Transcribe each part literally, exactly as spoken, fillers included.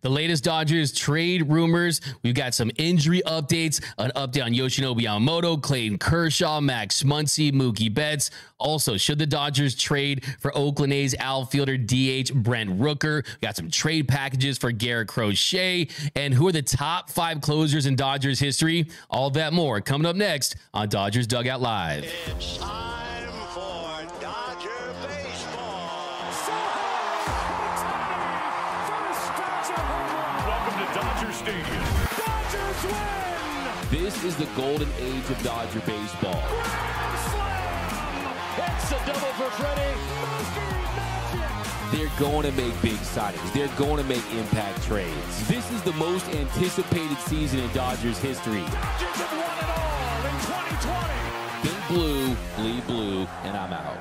The latest Dodgers trade rumors. We've got some injury updates, an update on Yoshinobu Yamamoto, Clayton Kershaw, Max Muncy, Mookie Betts. Also, should the Dodgers trade for Oakland A's outfielder D H Brent Rooker? We got some trade packages for Garrett Crochet. And who are the top five closers in Dodgers history? All that more coming up next on Dodgers Dugout Live. It's time for Dodger baseball. Welcome to Dodger Stadium. Dodgers win! This is the golden age of Dodger baseball. Grand slam! It's a double for Freddie. They're going to make big signings. They're going to make impact trades. This is the most anticipated season in Dodgers history. Dodgers have won it all in twenty twenty. Think blue, bleed blue, and I'm out.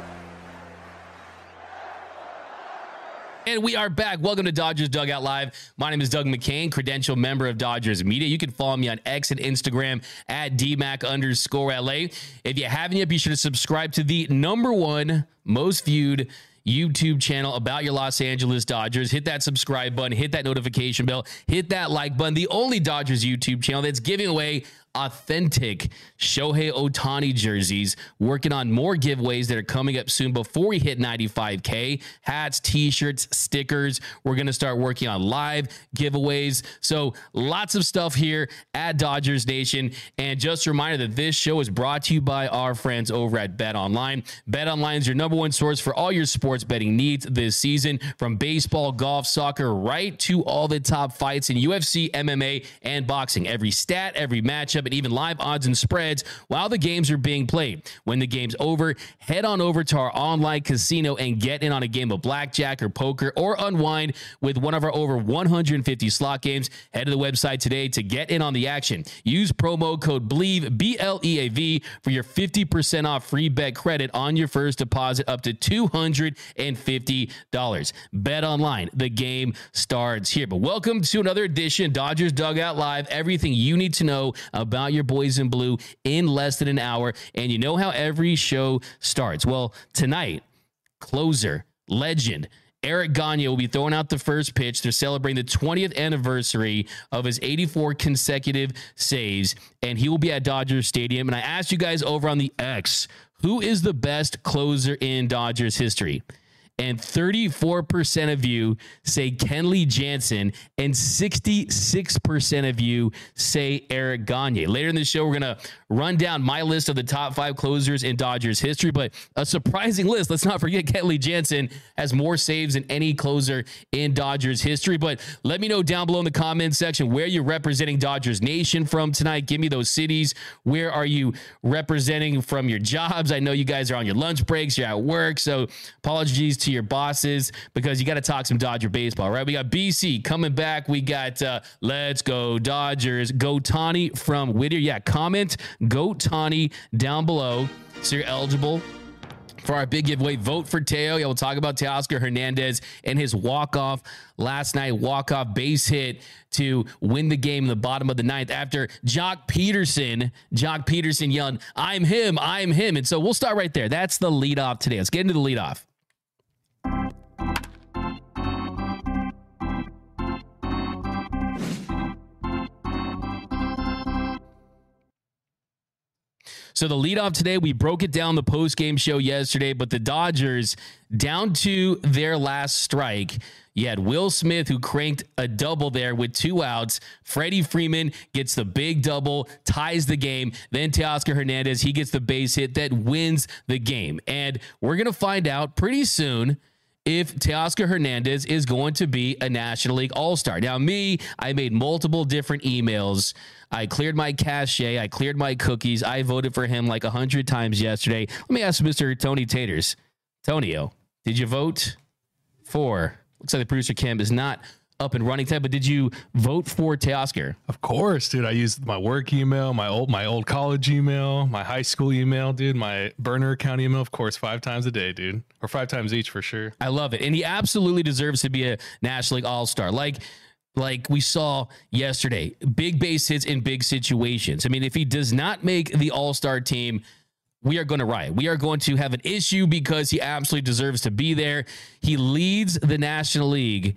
And we are back. Welcome to Dodgers Dugout Live. My name is Doug McCain, credential member of Dodgers Media. You can follow me on X and Instagram at DMac underscore LA. If you haven't yet, be sure to subscribe to the number one most viewed YouTube channel about your Los Angeles Dodgers. Hit that subscribe button, hit that notification bell, hit that like button. The only Dodgers YouTube channel that's giving away authentic Shohei Ohtani jerseys, working on more giveaways that are coming up soon before we hit ninety-five K. Hats, t-shirts, stickers. We're going to start working on live giveaways. So lots of stuff here at Dodgers Nation. And just a reminder that this show is brought to you by our friends over at BetOnline. BetOnline is your number one source for all your sports betting needs this season, from baseball, golf, soccer, right to all the top fights in U F C, M M A, and boxing. Every stat, every matchup, and even live odds and spreads while the games are being played. When the game's over, head on over to our online casino and get in on a game of blackjack or poker, or unwind with one of our over one hundred fifty slot games. Head to the website today to get in on the action. Use promo code BLEAV, B L E A V, for your fifty percent off free bet credit on your first deposit up to two hundred fifty dollars. Bet online. The game starts here. But welcome to another edition of Dodgers Dugout Live. Everything you need to know about about your boys in blue in less than an hour. And you know how every show starts. Well, tonight, closer, legend, Eric Gagne will be throwing out the first pitch. They're celebrating the twentieth anniversary of his eighty-four consecutive saves, and he will be at Dodger Stadium. And I asked you guys over on the X, who is the best closer in Dodgers history? And thirty-four percent of you say Kenley Jansen, and sixty-six percent of you say Eric Gagne. Later in the show, we're going to run down my list of the top five closers in Dodgers history, but a surprising list. Let's not forget Kenley Jansen has more saves than any closer in Dodgers history. But let me know down below in the comments section where you're representing Dodgers Nation from tonight. Give me those cities. Where are you representing from your jobs? I know you guys are on your lunch breaks. You're at work, so apologies to your bosses, because you got to talk some Dodger baseball, right? We got B C coming back. We got uh, Let's Go Dodgers. Go Tani from Whittier. Yeah, comment Go Tani down below so you're eligible for our big giveaway. Vote for Teo. Yeah, we'll talk about Teoscar Hernandez and his walk-off last night, walk-off base hit to win the game in the bottom of the ninth after Jock Peterson, Jock Peterson yelling, "I'm him, I'm him." And so we'll start right there. That's the leadoff today. Let's get into the leadoff. So the leadoff today, we broke it down the post-game show yesterday, but the Dodgers, down to their last strike, you had Will Smith, who cranked a double there with two outs. Freddie Freeman gets the big double, ties the game. Then Teoscar Hernandez, he gets the base hit that wins the game. And we're going to find out pretty soon if Teoscar Hernandez is going to be a National League All-Star. Now, me, I made multiple different emails. I cleared my cache. I cleared my cookies. I voted for him like a hundred times yesterday. Let me ask Mister Tony Taters. Tonio, did you vote for? Looks like the producer Cam is not up and running time, but did you vote for Teoscar? Of course, dude. I used my work email, my old my old college email, my high school email, dude, my burner account email, of course, five times a day, dude. Or five times each for sure. I love it. And he absolutely deserves to be a National League All-Star. Like, like we saw yesterday, big base hits in big situations. I mean, if he does not make the All-Star team, we are going to riot. We are going to have an issue because he absolutely deserves to be there. He leads the National League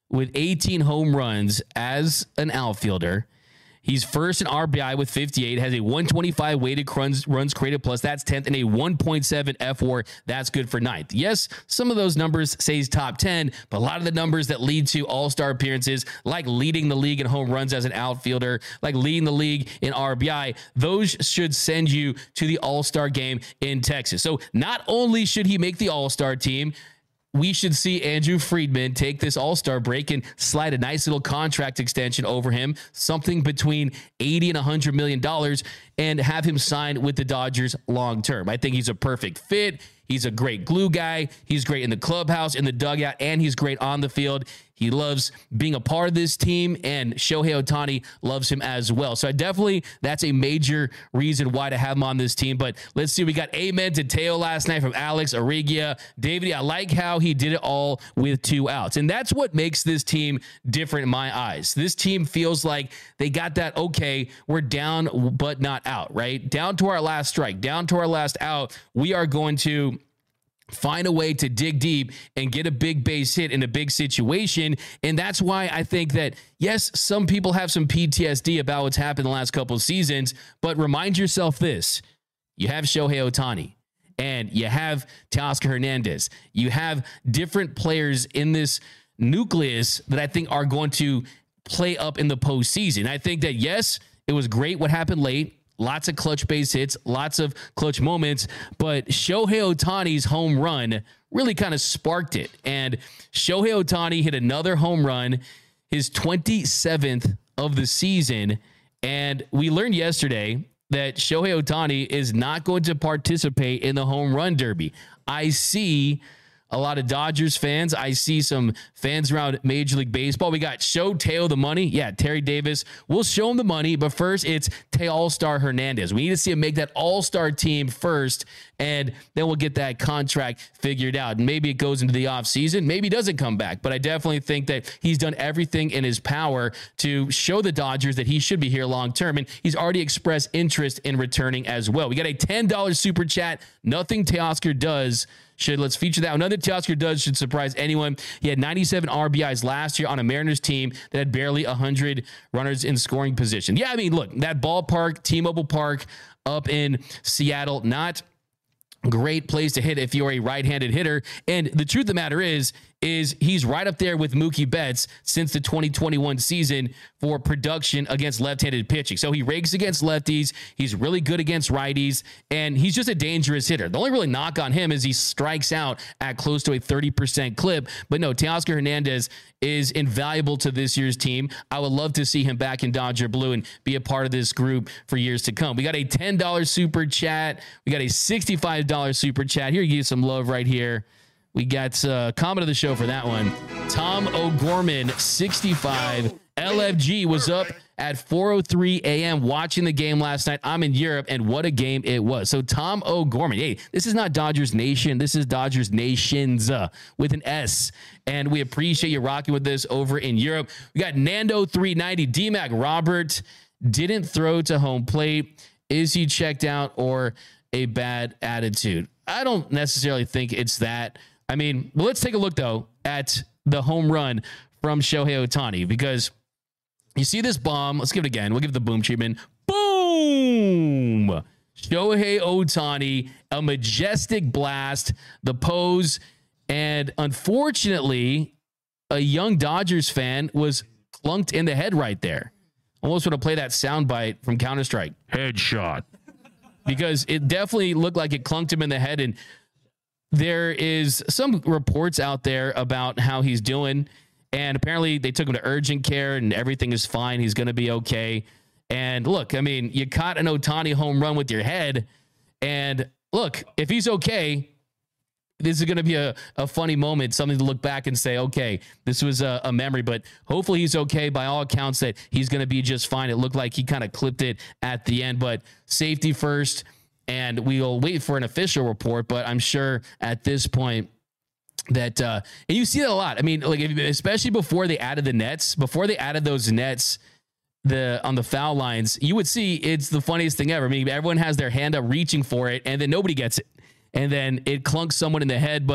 with eighteen home runs as an outfielder. He's first in R B I with fifty-eight, has a one twenty-five weighted runs, runs created plus, that's tenth, and a one point seven F W A R, that's good for ninth. Yes, some of those numbers say he's top ten, but a lot of the numbers that lead to all-star appearances, like leading the league in home runs as an outfielder, like leading the league in R B I, those should send you to the all-star game in Texas. So not only should he make the all-star team, we should see Andrew Friedman take this all-star break and slide a nice little contract extension over him, something between eighty and one hundred million dollars, and have him sign with the Dodgers long-term. I think he's a perfect fit. He's a great glue guy. He's great in the clubhouse, in the dugout, and he's great on the field. He loves being a part of this team, and Shohei Ohtani loves him as well. So I definitely, that's a major reason why to have him on this team. But let's see, we got amen to Teo last night from Alex Arrigia. David, I like how he did it all with two outs. And that's what makes this team different in my eyes. This team feels like they got that, okay, we're down but not out, right? Down to our last strike, down to our last out. We are going to find a way to dig deep and get a big base hit in a big situation. And that's why I think that, yes, some people have some P T S D about what's happened the last couple of seasons, but remind yourself this: you have Shohei Ohtani and you have Teoscar Hernandez. You have different players in this nucleus that I think are going to play up in the postseason. I think that, yes, it was great what happened late. Lots of clutch base hits, lots of clutch moments, but Shohei Ohtani's home run really kind of sparked it. And Shohei Ohtani hit another home run, his twenty-seventh of the season. And we learned yesterday that Shohei Ohtani is not going to participate in the home run derby. I see a lot of Dodgers fans. I see some fans around Major League Baseball. We got show Teo the money. Yeah, Terry Davis. We'll show him the money, but first it's Teo All-Star Hernandez. We need to see him make that all-star team first, and then we'll get that contract figured out. And maybe it goes into the offseason. Maybe he doesn't come back, but I definitely think that he's done everything in his power to show the Dodgers that he should be here long-term, and he's already expressed interest in returning as well. We got a ten dollars super chat. Nothing Teoscar does should, let's feature that. Another Teoscar does should surprise anyone. He had ninety-seven R B Is last year on a Mariners team that had barely one hundred runners in scoring position. Yeah, I mean, look, that ballpark, T-Mobile Park up in Seattle, not great place to hit if you're a right-handed hitter. And the truth of the matter is, is he's right up there with Mookie Betts since the twenty twenty-one season for production against left-handed pitching. So he rakes against lefties. He's really good against righties, and he's just a dangerous hitter. The only really knock on him is he strikes out at close to a thirty percent clip. But no, Teoscar Hernandez is invaluable to this year's team. I would love to see him back in Dodger blue and be a part of this group for years to come. We got a ten dollars super chat. We got a sixty-five dollars super chat. Here, you give some love right here. We got uh, comment of the show for that one. Tom O'Gorman, sixty-five. L F G was up at four oh three a.m. watching the game last night. I'm in Europe, and what a game it was. So Tom O'Gorman, hey, this is not Dodgers Nation. This is Dodgers Nations uh, with an S. And we appreciate you rocking with this over in Europe. We got Nando three ninety. D-Mac Robert didn't throw to home plate. Is he checked out or a bad attitude? I don't necessarily think it's that. I mean, well, let's take a look, though, at the home run from Shohei Ohtani, because you see this bomb. Let's give it again. We'll give it the boom treatment. Boom! Shohei Ohtani, a majestic blast, the pose, and unfortunately, a young Dodgers fan was clunked in the head right there. Almost want to play that soundbite from Counter-Strike. Headshot. Because it definitely looked like it clunked him in the head, and there is some reports out there about how he's doing, and apparently they took him to urgent care and everything is fine. He's going to be okay. And look, I mean, you caught an Ohtani home run with your head, and look, if he's okay, this is going to be a, a funny moment, something to look back and say, okay, this was a, a memory, but hopefully he's okay. By all accounts, that he's going to be just fine. It looked like he kind of clipped it at the end, but safety first. And we'll wait for an official report, but I'm sure at this point that, uh, and you see that a lot. I mean, like, especially before they added the nets, before they added those nets, the on the foul lines, you would see it's the funniest thing ever. I mean, everyone has their hand up reaching for it, and then nobody gets it, and then it clunks someone in the head. But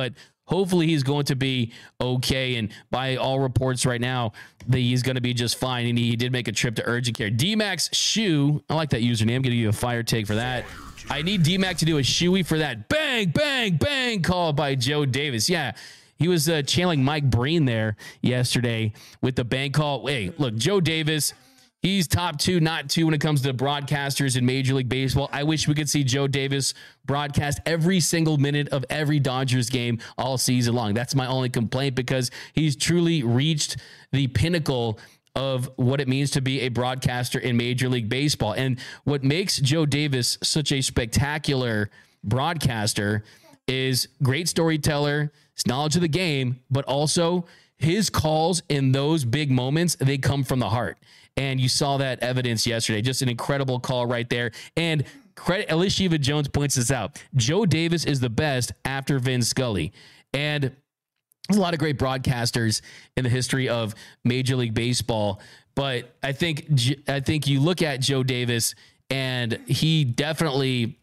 hopefully he's going to be okay. And by all reports right now, that he's going to be just fine. And he did make a trip to urgent care. D-Max Shoe, I like that username. I'm going to give you a fire take for that. I need D-Mac to do a shoey for that bang, bang, bang call by Joe Davis. Yeah, he was uh, channeling Mike Breen there yesterday with the bang call. Hey, look, Joe Davis, he's top two, not two when it comes to broadcasters in Major League Baseball. I wish we could see Joe Davis broadcast every single minute of every Dodgers game all season long. That's my only complaint, because he's truly reached the pinnacle of what it means to be a broadcaster in Major League Baseball. And what makes Joe Davis such a spectacular broadcaster is great storyteller, his knowledge of the game, but also his calls in those big moments, they come from the heart. And you saw that evidence yesterday. Just an incredible call right there. And credit, Elishiva Jones points this out. Joe Davis is the best after Vin Scully. And there's a lot of great broadcasters in the history of Major League Baseball, but I think I think you look at Joe Davis, and he definitely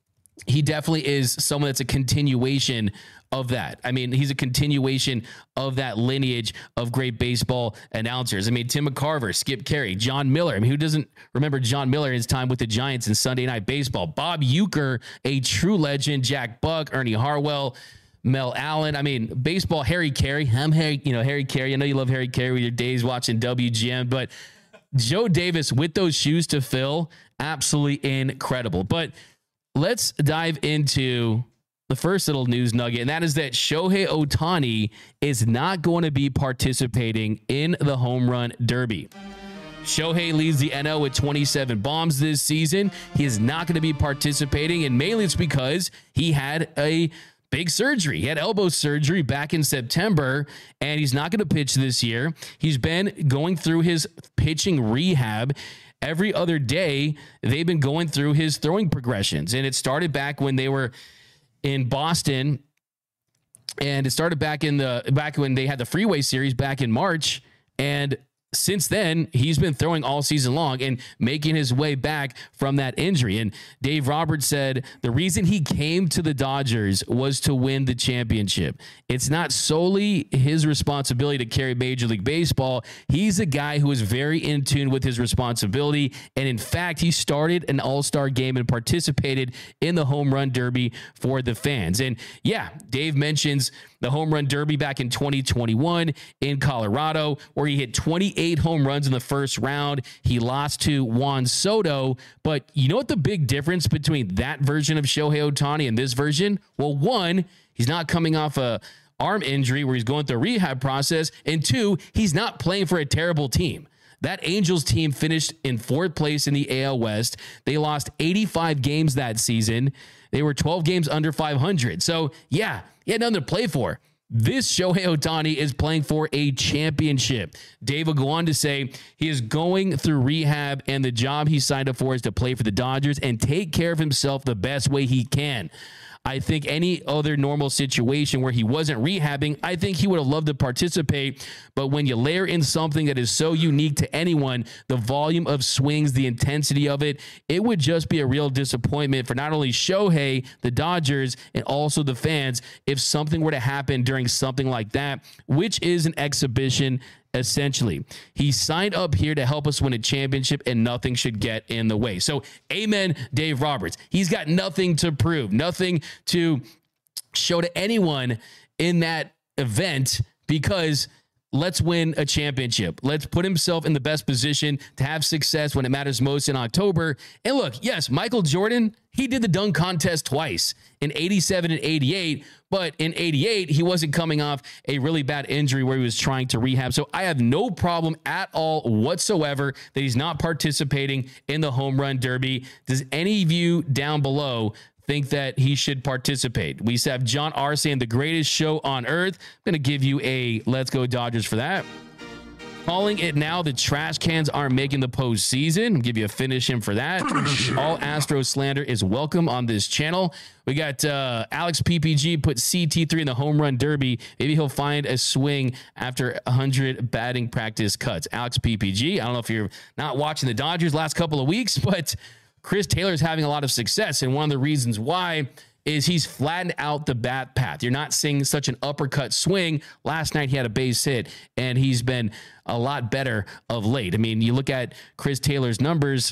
he definitely is someone that's a continuation of that. I mean, he's a continuation of that lineage of great baseball announcers. I mean, Tim McCarver, Skip Carey, John Miller. I mean, who doesn't remember John Miller and his time with the Giants in Sunday Night Baseball? Bob Uecker, a true legend. Jack Buck, Ernie Harwell, Mel Allen. I mean, baseball, Harry Carey. I'm Harry, you know, Harry Carey. I know you love Harry Carey with your days watching W G N, but Joe Davis with those shoes to fill, absolutely incredible. But let's dive into the first little news nugget, and that is that Shohei Ohtani is not going to be participating in the home run derby. Shohei leads the N L with twenty-seven bombs this season. He is not going to be participating, and mainly it's because he had a big surgery. He had elbow surgery back in September, and he's not going to pitch this year. He's been going through his pitching rehab. Every other day, they've been going through his throwing progressions, and it started back when they were in Boston, and it started back in the back when they had the Freeway Series back in March, and since then, he's been throwing all season long and making his way back from that injury. And Dave Roberts said the reason he came to the Dodgers was to win the championship. It's not solely his responsibility to carry Major League Baseball. He's a guy who is very in tune with his responsibility. And in fact, he started an all-star game and participated in the home run derby for the fans. And yeah, Dave mentions the home run derby back in twenty twenty-one in Colorado, where he hit twenty-eight home runs in the first round. He lost to Juan Soto. But you know what the big difference between that version of Shohei Ohtani and this version? Well, one, he's not coming off a arm injury where he's going through a rehab process. And two, he's not playing for a terrible team. That Angels team finished in fourth place in the A L West. They lost eighty-five games that season. They were twelve games under five hundred. So, yeah, he had nothing to play for. This Shohei Ohtani is playing for a championship. Dave will go on to say he is going through rehab, and the job he signed up for is to play for the Dodgers and take care of himself the best way he can. I think any other normal situation where he wasn't rehabbing, I think he would have loved to participate. But when you layer in something that is so unique to anyone, the volume of swings, the intensity of it, it would just be a real disappointment for not only Shohei, the Dodgers, and also the fans if something were to happen during something like that, which is an exhibition. Essentially, he signed up here to help us win a championship, and nothing should get in the way. So, amen, Dave Roberts. He's got nothing to prove, nothing to show to anyone in that event, because let's win a championship. Let's put himself in the best position to have success when it matters most in October. And look, yes, Michael Jordan, he did the dunk contest twice, in eighty-seven and eighty-eight, but in eighty-eight, he wasn't coming off a really bad injury where he was trying to rehab. So I have no problem at all whatsoever that he's not participating in the home run derby. Does any of you down below think that he should participate? We have John R saying the greatest show on earth. I'm going to give you a let's go Dodgers for that. Calling it now, the trash cans aren't making the postseason. I'll give you a finish in for that. All Astros slander is welcome on this channel. We got uh, Alex P P G put C T three in the home run derby. Maybe he'll find a swing after one hundred batting practice cuts. Alex P P G, I don't know if you're not watching the Dodgers last couple of weeks, but Chris Taylor's having a lot of success, and one of the reasons why is he's flattened out the bat path. You're not seeing such an uppercut swing. Last night he had a base hit, and he's been a lot better of late. I mean, you look at Chris Taylor's numbers,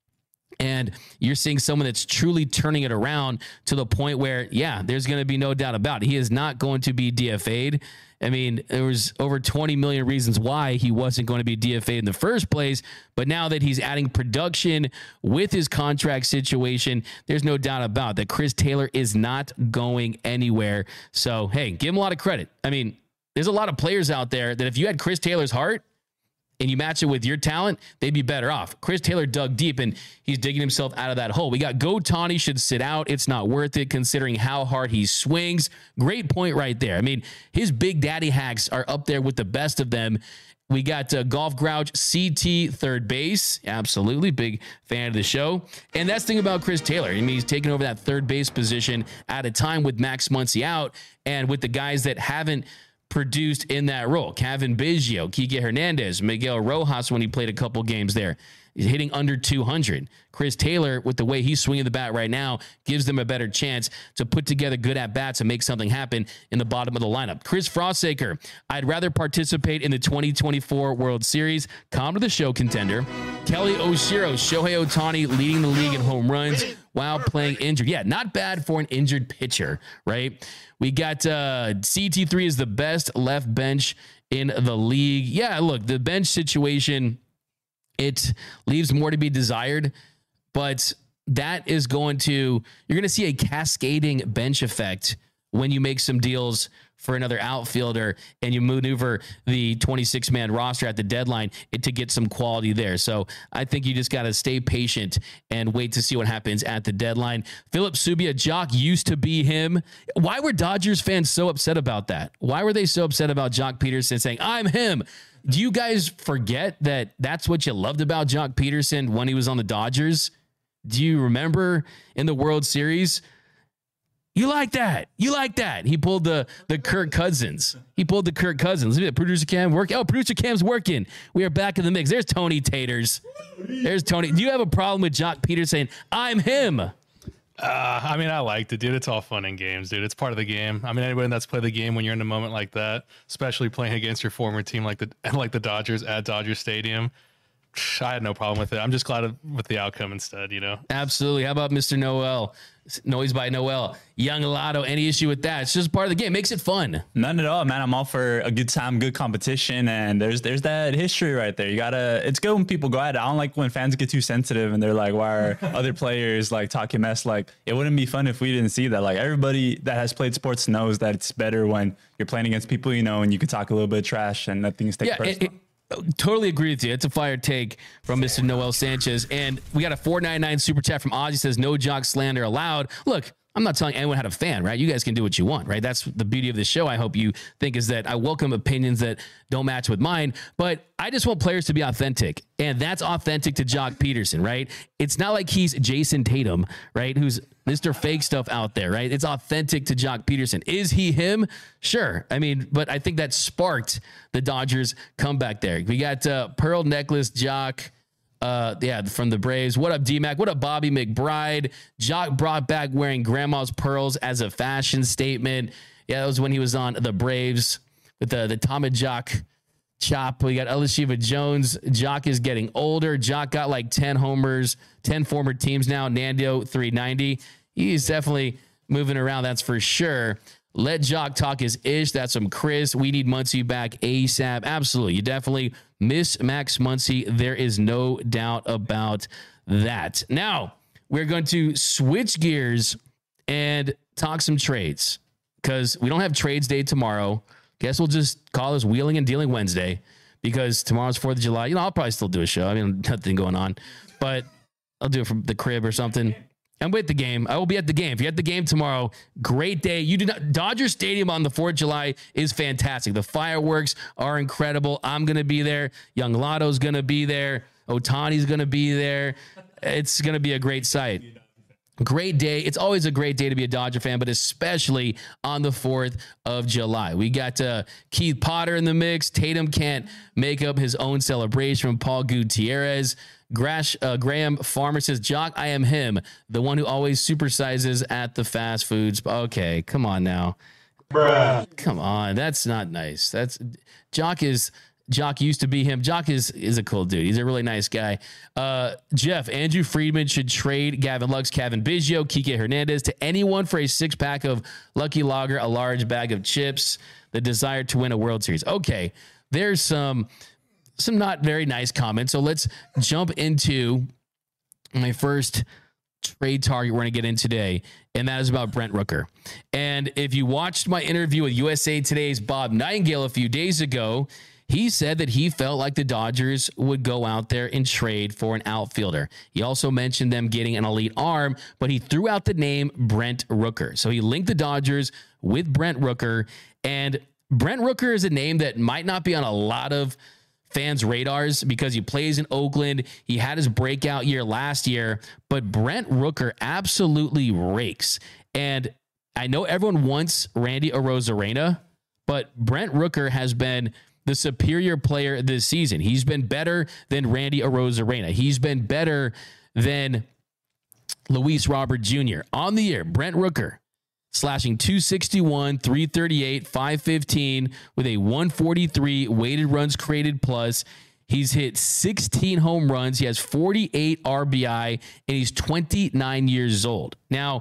and you're seeing someone that's truly turning it around to the point where, yeah, there's going to be no doubt about it. He is not going to be D F A'd. I mean, there was over twenty million reasons why he wasn't going to be D F A'd in the first place. But now that he's adding production with his contract situation, there's no doubt about that Chris Taylor is not going anywhere. So, hey, give him a lot of credit. I mean, there's a lot of players out there that if you had Chris Taylor's heart and you match it with your talent, they'd be better off. Chris Taylor dug deep, and he's digging himself out of that hole. We got Ohtani should sit out. It's not worth it considering how hard he swings. Great point right there. I mean, his big daddy hacks are up there with the best of them. We got uh, Golf Grouch, C T, third base. Absolutely. Big fan of the show. And that's the thing about Chris Taylor. I mean, he's taking over that third base position at a time with Max Muncy out and with the guys that haven't produced in that role. Kevin Biggio, Kike Hernandez, Miguel Rojas when he played a couple games there. He's hitting under two hundred. Chris Taylor, with the way he's swinging the bat right now, gives them a better chance to put together good at-bats and make something happen in the bottom of the lineup. Chris Frostacre, I'd rather participate in the twenty twenty-four World Series. Come to the show, contender. Kelly Oshiro, Shohei Ohtani leading the league in home runs while playing injured. Yeah, not bad for an injured pitcher, right? We got uh, C T three is the best left bench in the league. Yeah, look, the bench situation, it leaves more to be desired, but that is going to, you're going to see a cascading bench effect when you make some deals for another outfielder and you maneuver the twenty-six man roster at the deadline to get some quality there. So I think you just got to stay patient and wait to see what happens at the deadline. Philip Subia, Jock used to be him. Why were Dodgers fans so upset about that? Why were they so upset about Jock Peterson saying, I'm him? Do you guys forget that that's what you loved about Jock Peterson when he was on the Dodgers? Do you remember in the World Series? You like that. You like that. He pulled the the Kirk Cousins. He pulled the Kirk Cousins. Look at producer Cam work. Oh, producer Cam's working. We are back in the mix. There's Tony Taters. There's Tony. Do you have a problem with Jock Peterson saying, I'm him? Uh, I mean, I liked it, dude. It's all fun and games, dude. It's part of the game. I mean, anybody that's played the game when you're in a moment like that, especially playing against your former team like the like the Dodgers at Dodger Stadium, I had no problem with it. I'm just glad with the outcome instead, you know? Absolutely. How about Mister Noel? Noise by Noel. Young Lotto. Any issue with that? It's just part of the game. Makes it fun. None at all, man. I'm all for a good time, good competition, and there's there's that history right there. You gotta. It's good when people go at it. I don't like when fans get too sensitive and they're like, "Why are other players like talking mess?" Like, it wouldn't be fun if we didn't see that. Like, everybody that has played sports knows that it's better when you're playing against people you know and you can talk a little bit of trash and nothing's taken yeah, personal. It, it, Totally agree with you. It's a fire take from Mister Noel Sanchez. And we got a four ninety-nine super chat from Ozzy, says no Jock slander allowed. Look, I'm not telling anyone how to fan, right? You guys can do what you want, right? That's the beauty of this show. I hope you think is that I welcome opinions that don't match with mine, but I just want players to be authentic, and that's authentic to Jock Peterson, right? It's not like he's Jason Tatum, right? Who's Mister Fake stuff out there, right? It's authentic to Jock Peterson. Is he him? Sure. I mean, but I think that sparked the Dodgers comeback there. We got uh, Pearl Necklace Jock. Uh, yeah, from the Braves. What up, D-Mac? What up, Bobby McBride? Jock brought back wearing grandma's pearls as a fashion statement. Yeah, that was when he was on the Braves with the, the Tom and Jock chop. We got Elishiva Jones. Jock is getting older. Jock got like ten homers, ten former teams now. Nando three ninety. He's definitely moving around, that's for sure. Let Jock talk his ish. That's from Chris. We need Muncy back ASAP. Absolutely. You definitely miss Max Muncy. There is no doubt about that. Now, we're going to switch gears and talk some trades because we don't have trades day tomorrow. Guess we'll just call this Wheeling and Dealing Wednesday because tomorrow's fourth of July. You know, I'll probably still do a show. I mean, nothing going on, but I'll do it from the crib or something. I'm with the game. I will be at the game. If you're at the game tomorrow, great day. You do not. Dodger Stadium on the fourth of July is fantastic. The fireworks are incredible. I'm going to be there. Young Lotto's going to be there. Ohtani's going to be there. It's going to be a great sight. Great day. It's always a great day to be a Dodger fan, but especially on the fourth of July. We got uh, Keith Potter in the mix. Tatum can't make up his own celebration from Paul Gutierrez. Grash, uh, Graham Farmer says, Jock, I am him, the one who always supersizes at the fast foods. Okay, come on now. Bruh. Come on. That's not nice. That's Jock is... Jock used to be him. Jock is is a cool dude. He's a really nice guy. Uh, Jeff, Andrew Friedman should trade Gavin Lux, Kevin Biggio, Kike Hernandez to anyone for a six pack of Lucky Lager, a large bag of chips, the desire to win a World Series. Okay, there's some some not very nice comments. So let's jump into my first trade target we're going to get in today, and that is about Brent Rooker. And if you watched my interview with U S A Today's Bob Nightingale a few days ago, he said that he felt like the Dodgers would go out there and trade for an outfielder. He also mentioned them getting an elite arm, but he threw out the name Brent Rooker. So he linked the Dodgers with Brent Rooker, and Brent Rooker is a name that might not be on a lot of fans' radars because he plays in Oakland. He had his breakout year last year, but Brent Rooker absolutely rakes. And I know everyone wants Randy Arozarena, but Brent Rooker has been the superior player this season. He's been better than Randy Arozarena. He's been better than Luis Robert Junior On the year, Brent Rooker slashing two sixty-one, three thirty-eight, five fifteen with a one forty-three weighted runs created plus. He's hit sixteen home runs. He has forty-eight R B I, and he's twenty-nine years old. Now,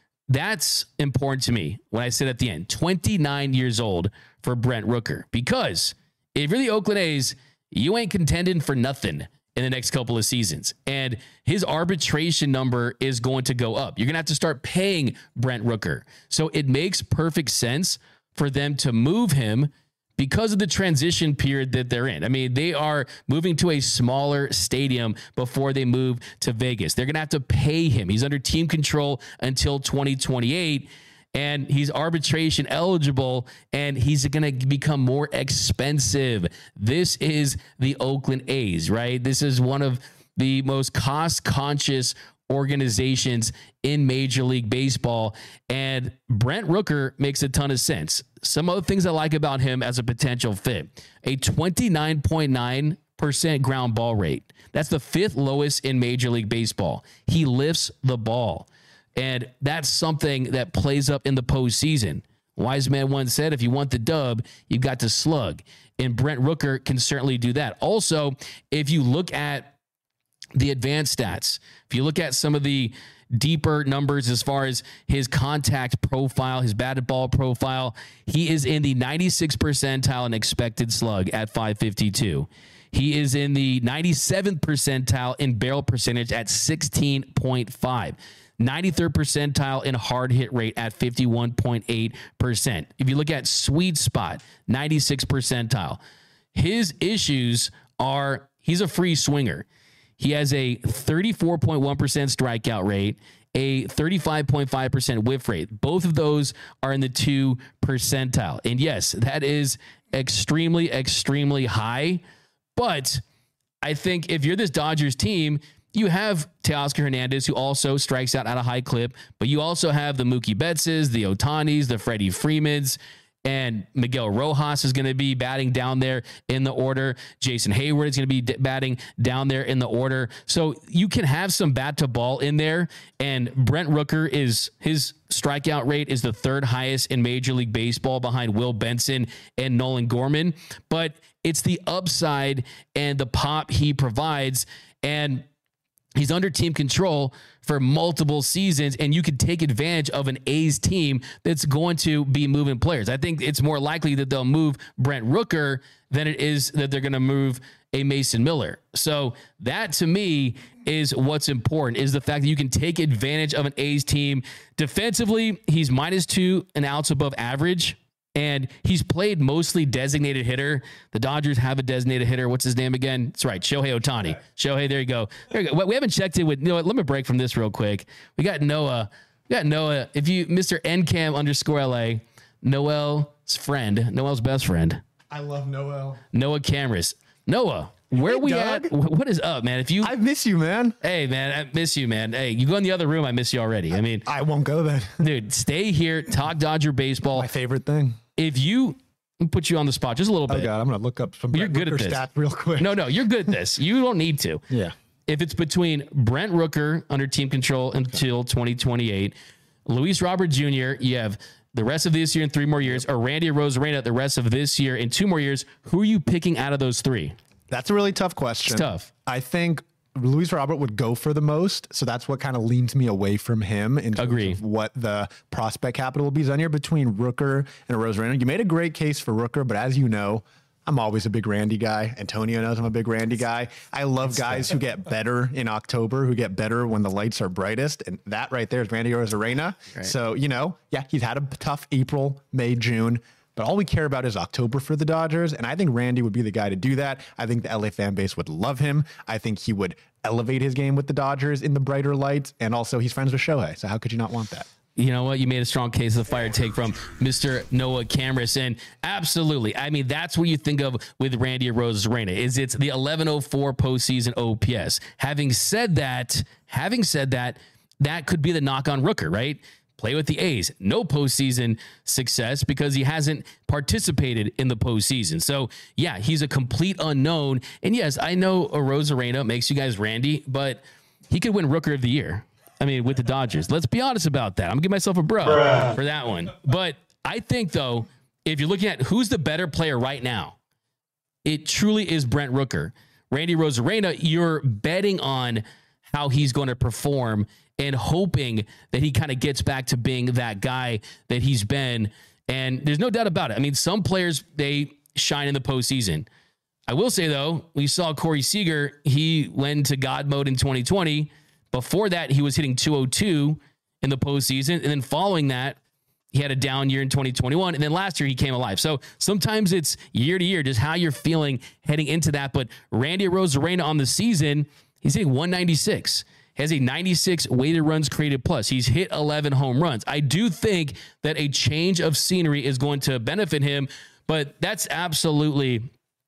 that's important to me when I said at the end, twenty-nine years old for Brent Rooker, because if you're the Oakland A's, you ain't contending for nothing in the next couple of seasons. And his arbitration number is going to go up. You're going to have to start paying Brent Rooker. So it makes perfect sense for them to move him because of the transition period that they're in. I mean, they are moving to a smaller stadium before they move to Vegas. They're going to have to pay him. He's under team control until twenty twenty-eight. And he's arbitration eligible, and he's going to become more expensive. This is the Oakland A's, right? This is one of the most cost-conscious organizations in Major League Baseball, and Brent Rooker makes a ton of sense. Some other things I like about him as a potential fit: a twenty-nine point nine percent ground ball rate. That's the fifth lowest in Major League Baseball. He lifts the ball. And that's something that plays up in the postseason. Wise man once said, if you want the dub, you've got to slug. And Brent Rooker can certainly do that. Also, if you look at the advanced stats, if you look at some of the deeper numbers as far as his contact profile, his batted ball profile, he is in the ninety-sixth percentile in expected slug at five fifty-two. He is in the ninety-seventh percentile in barrel percentage at sixteen point five. ninety-third percentile in hard hit rate at fifty-one point eight percent. If you look at sweet spot, ninety-sixth percentile. His issues are he's a free swinger. He has a thirty-four point one percent strikeout rate, a thirty-five point five percent whiff rate. Both of those are in the two percentile. And yes, that is extremely, extremely high. But I think if you're this Dodgers team, you have Teoscar Hernandez, who also strikes out at a high clip, but you also have the Mookie Bettses, the Otanis, the Freddie Freemans, and Miguel Rojas is going to be batting down there in the order. Jason Hayward is going to be d- batting down there in the order. So you can have some bat to ball in there, and Brent Rooker is his strikeout rate is the third highest in Major League Baseball behind Will Benson and Nolan Gorman, but it's the upside and the pop he provides, and he's under team control for multiple seasons, and you could take advantage of an A's team that's going to be moving players. I think it's more likely that they'll move Brent Rooker than it is that they're going to move a Mason Miller. So that, to me, is what's important, is the fact that you can take advantage of an A's team. Defensively, he's minus two and outs above average, and he's played mostly designated hitter. The Dodgers have a designated hitter. What's his name again? That's right, Shohei Ohtani. Shohei, there you go. There you go. We haven't checked it with, you know what, let me break from this real quick. We got Noah. We got Noah. If you, Mister N C A M underscore L A, Noel's friend, Noel's best friend. I love Noel. Noah Cameras. Noah, where Hey, we Doug. at? What is up, man? If you, I miss you, man. hey, man, I miss you, man. Hey, you go in the other room. I miss you already. I mean, I won't go then. dude, stay here. Talk Dodger baseball. My favorite thing. If you let me put you on the spot just a little Oh bit. God, I'm gonna look up some. You're good at Rooker this. stats real quick. No, no, you're good at this. You don't need to. Yeah. If it's between Brent Rooker under team control until twenty twenty-eight, Luis Robert Junior, you have the rest of this year and three more years, or Randy Arozarena the rest of this year and two more years, who are you picking out of those three? That's a really tough question. It's tough. I think Luis Robert would go for the most, so that's what kind of leans me away from him in terms Agree. of what the prospect capital will be. Then you're between Rooker and Arozarena. You made a great case for Rooker, but as you know, I'm always a big Randy guy. Antonio knows I'm a big Randy guy. I love guys who get better in October, who get better when the lights are brightest. And that right there is Randy Arozarena. Right. So, you know, yeah, he's had a tough April, May, June. But all we care about is October for the Dodgers. And I think Randy would be the guy to do that. I think the L A fan base would love him. I think he would elevate his game with the Dodgers in the brighter lights. And also he's friends with Shohei. So how could you not want that? You know what? You made a strong case of the fire take from Mister Noah Cameras. And absolutely. I mean, that's what you think of with Randy Arozarena is it's the eleven oh four postseason O P S. Having said that, having said that, that could be the knock on Rooker, right? Play with the A's. No postseason success because he hasn't participated in the postseason. So, yeah, he's a complete unknown. And yes, I know Arozarena makes you guys Randy, but he could win Rooker of the Year. I mean, with the Dodgers. Let's be honest about that. I'm going to give myself a bro Bruh. for that one. But I think, though, if you're looking at who's the better player right now, it truly is Brent Rooker. Randy Arozarena, you're betting on how he's going to perform and hoping that he kind of gets back to being that guy that he's been. And there's no doubt about it. I mean, some players, they shine in the postseason. I will say, though, we saw Corey Seager. He went into God mode in twenty twenty. Before that, he was hitting two oh two in the postseason. And then following that, he had a down year in twenty twenty-one. And then last year, he came alive. So sometimes it's year to year, just how you're feeling heading into that. But Randy Arozarena on the season, he's hitting one ninety-six. Has a ninety-six weighted runs created plus. He's hit eleven home runs. I do think that a change of scenery is going to benefit him. But that's absolutely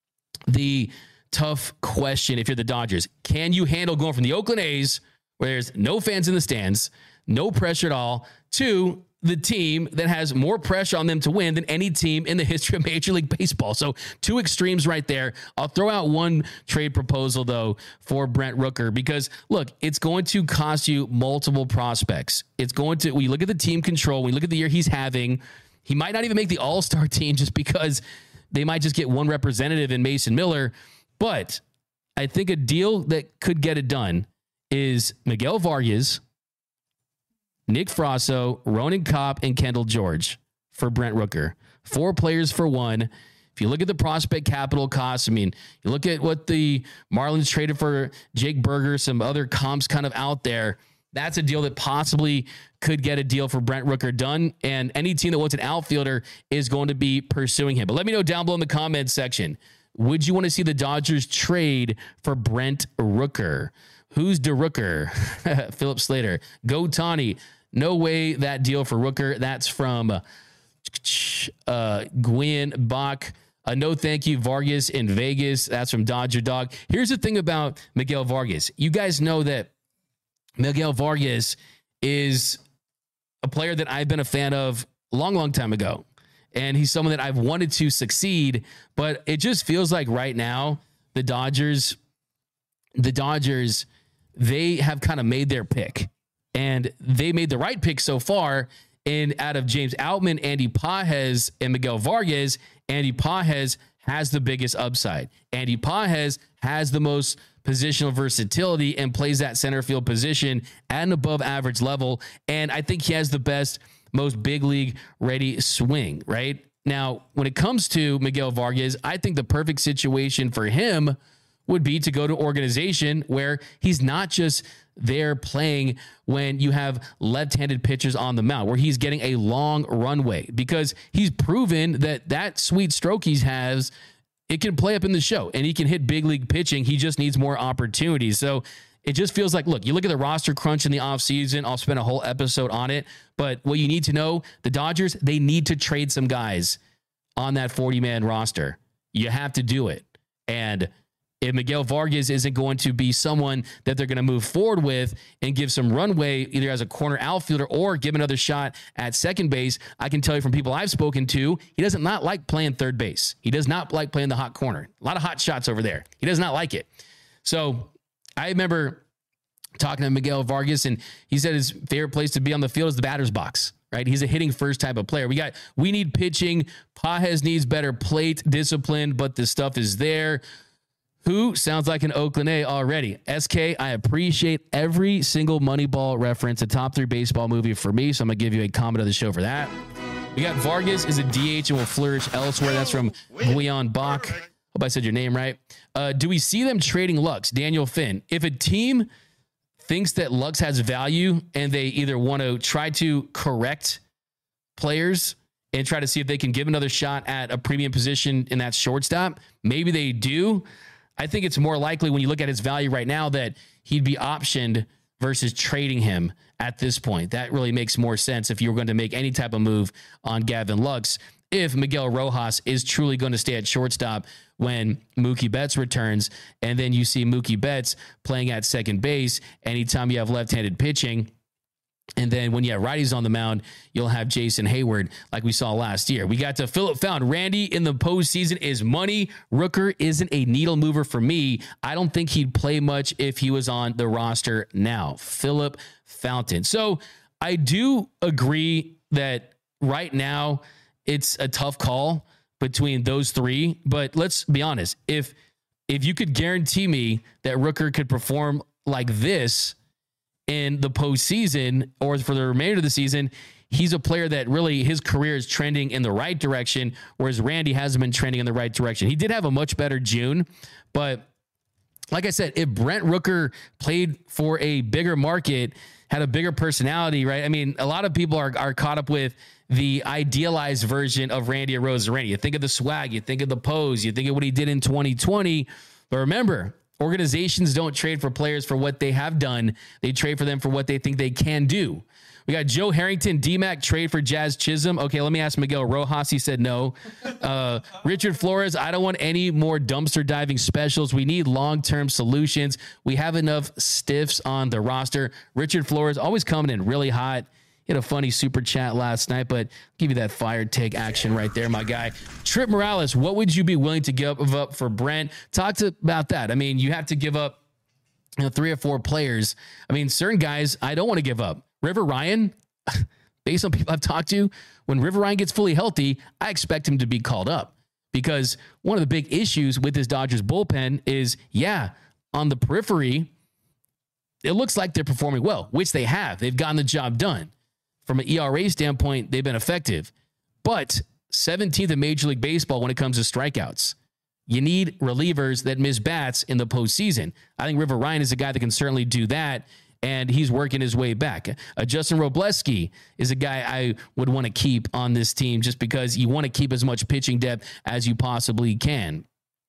the tough question if you're the Dodgers. Can you handle going from the Oakland A's, where there's no fans in the stands, no pressure at all, to the team that has more pressure on them to win than any team in the history of Major League Baseball? So two extremes right there. I'll throw out one trade proposal, though, for Brent Rooker, because, look, it's going to cost you multiple prospects. It's going to, when you look at the team control, when you look at the year he's having, he might not even make the all-star team just because they might just get one representative in Mason Miller. But I think a deal that could get it done is Miguel Vargas, Nick Frasso, Ronan Kopp, and Kendall George for Brent Rooker. Four players for one. If you look at the prospect capital costs, I mean, you look at what the Marlins traded for Jake Berger, some other comps kind of out there. That's a deal that possibly could get a deal for Brent Rooker done. And any team that wants an outfielder is going to be pursuing him. But let me know down below in the comments section. Would you want to see the Dodgers trade for Brent Rooker? Who's the Rooker? Philip Slater. Go Tawny. No way that deal for Rooker. That's from uh, Gwen Bach. Uh, no thank you, Vargas in Vegas. That's from Dodger Dog. Here's the thing about Miguel Vargas. You guys know that Miguel Vargas is a player that I've been a fan of a long, long time ago. And he's someone that I've wanted to succeed. But it just feels like right now, the Dodgers, the Dodgers, they have kind of made their pick. And they made the right pick so far. And out of James Outman, Andy Pages, and Miguel Vargas, Andy Pages has the biggest upside. Andy Pages has the most positional versatility and plays that center field position at an above average level. And I think he has the best, most big league ready swing, right? Now, when it comes to Miguel Vargas, I think the perfect situation for him would be to go to an organization where he's not just there playing when you have left-handed pitchers on the mound, where he's getting a long runway, because he's proven that that sweet stroke he has, it can play up in the show and he can hit big league pitching. He just needs more opportunities. So it just feels like, look, you look at the roster crunch in the offseason. I'll spend a whole episode on it. But what you need to know, the Dodgers, they need to trade some guys on that forty-man roster. You have to do it. And if Miguel Vargas isn't going to be someone that they're going to move forward with and give some runway either as a corner outfielder or give another shot at second base, I can tell you from people I've spoken to, he doesn't not like playing third base. He does not like playing the hot corner. A lot of hot shots over there. He does not like it. So I remember talking to Miguel Vargas, and he said his favorite place to be on the field is the batter's box. Right, he's a hitting first type of player. We got, we need pitching. Pages needs better plate discipline, but the stuff is there. Who sounds like an Oakland A already? S K, I appreciate every single Moneyball reference, a top three baseball movie for me. So I'm gonna give you a comment of the show for that. We got Vargas is a D H and will flourish elsewhere. That's from Guion Bach. Hope I said your name right. Uh, do we see them trading Lux? Daniel Finn. If a team thinks that Lux has value and they either want to try to correct players and try to see if they can give another shot at a premium position in that shortstop, maybe they do. I think it's more likely when you look at his value right now that he'd be optioned versus trading him at this point. That really makes more sense if you were going to make any type of move on Gavin Lux. If Miguel Rojas is truly going to stay at shortstop when Mookie Betts returns, and then you see Mookie Betts playing at second base anytime you have left-handed pitching, and then when you have righties on the mound, you'll have Jason Hayward like we saw last year. We got to Philip Fountain. Randy in the postseason is money. Rooker isn't a needle mover for me. I don't think he'd play much if he was on the roster now. Philip Fountain. So I do agree that right now it's a tough call between those three, but let's be honest. If if you could guarantee me that Rooker could perform like this in the postseason or for the remainder of the season, he's a player that really his career is trending in the right direction, whereas Randy hasn't been trending in the right direction. He did have a much better June, but like I said, if Brent Rooker played for a bigger market, had a bigger personality, right? I mean, a lot of people are are caught up with the idealized version of Randy Arozarena. You think of the swag, you think of the pose, you think of what he did in twenty twenty. But remember, organizations don't trade for players for what they have done. They trade for them for what they think they can do. We got Joe Harrington, D-Mac, trade for Jazz Chisholm. Okay, let me ask Miguel Rojas. He said no. Uh, Richard Flores, I don't want any more dumpster diving specials. We need long-term solutions. We have enough stiffs on the roster. Richard Flores always coming in really hot. He had a funny super chat last night, but I'll give you that fire take action right there, my guy. Trip Morales, what would you be willing to give up for Brent? Talk to about that. I mean, you have to give up, you know, three or four players. I mean, certain guys I don't want to give up. River Ryan, based on people I've talked to, when River Ryan gets fully healthy, I expect him to be called up because one of the big issues with this Dodgers bullpen is, yeah, on the periphery, it looks like they're performing well, which they have. They've gotten the job done. From an E R A standpoint, they've been effective. But seventeenth in Major League Baseball when it comes to strikeouts. You need relievers that miss bats in the postseason. I think River Ryan is a guy that can certainly do that, and he's working his way back. Uh, Justin Robleski is a guy I would want to keep on this team just because you want to keep as much pitching depth as you possibly can.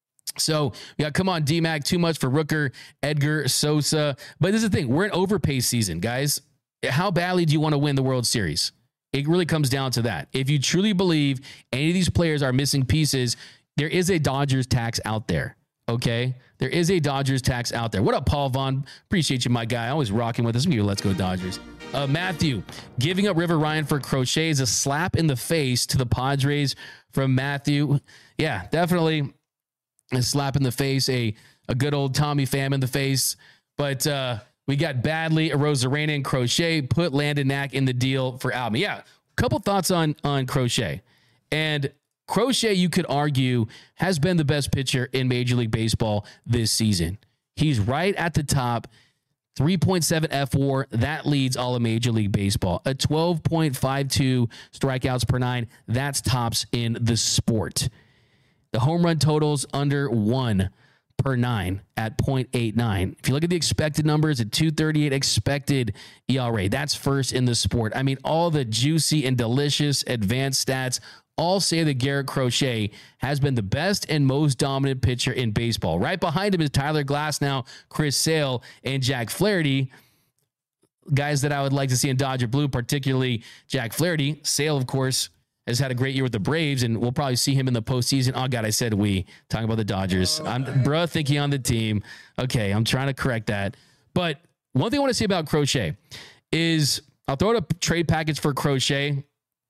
So we got, come on, D-Mac, too much for Rooker, Edgar, Sosa. But this is the thing. We're in overpay season, guys. How badly do you want to win the World Series? It really comes down to that. If you truly believe any of these players are missing pieces, there is a Dodgers tax out there. Okay? There is a Dodgers tax out there. What up, Paul Vaughn? Appreciate you, my guy. Always rocking with us. Let's go Dodgers. Uh, Matthew, giving up River Ryan for Crochet is a slap in the face to the Padres from Matthew. Yeah, definitely a slap in the face, a, a good old Tommy Pham in the face. But uh, we got Badley, Arozarena, and Crochet. Put Landon Knack in the deal for Alvin. Yeah, a couple thoughts on, on Crochet. And Crochet, you could argue, has been the best pitcher in Major League Baseball this season. He's right at the top, three point seven F W A R. That leads all of Major League Baseball. A twelve point five two strikeouts per nine. That's tops in the sport. The home run totals under one per nine at point eight nine. If you look at the expected numbers, at two thirty-eight expected E R A, that's first in the sport. I mean, all the juicy and delicious advanced stats all say that Garrett Crochet has been the best and most dominant pitcher in baseball. Right behind him is Tyler Glasnow, Chris Sale, and Jack Flaherty. Guys that I would like to see in Dodger blue, particularly Jack Flaherty. Sale, of course, has had a great year with the Braves, and we'll probably see him in the postseason. Oh, God, I said we. Talking about the Dodgers. I'm, bruh, thinking on the team. Okay, I'm trying to correct that. But one thing I want to say about Crochet is I'll throw out a trade package for Crochet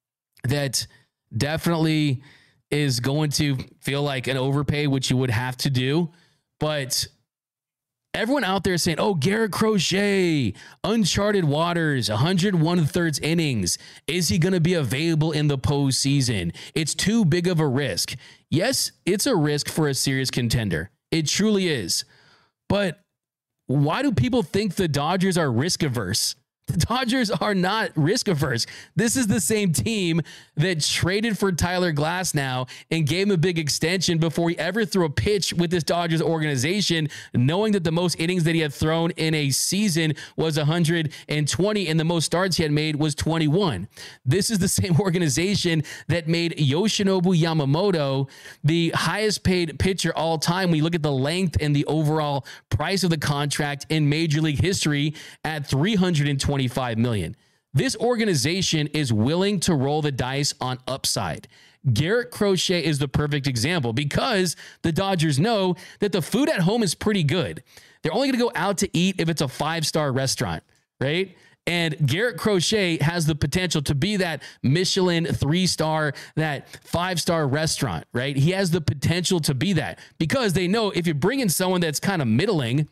that definitely is going to feel like an overpay, which you would have to do. But everyone out there is saying, oh, Garrett Crochet, uncharted waters, one hundred one thirds innings. Is he going to be available in the postseason? It's too big of a risk. Yes, it's a risk for a serious contender. It truly is. But why do people think the Dodgers are risk averse? The Dodgers are not risk averse. This is the same team that traded for Tyler Glasnow and gave him a big extension before he ever threw a pitch with this Dodgers organization, knowing that the most innings that he had thrown in a season was one hundred twenty and the most starts he had made was twenty-one. This is the same organization that made Yoshinobu Yamamoto the highest paid pitcher all time when you look at the length and the overall price of the contract in Major League history at three hundred twenty twenty-five million. This organization is willing to roll the dice on upside. Garrett Crochet is the perfect example because the Dodgers know that the food at home is pretty good. They're only going to go out to eat if it's a five-star restaurant, right? And Garrett Crochet has the potential to be that Michelin three-star, that five-star restaurant, right? He has the potential to be that because they know if you bring in someone that's kind of middling,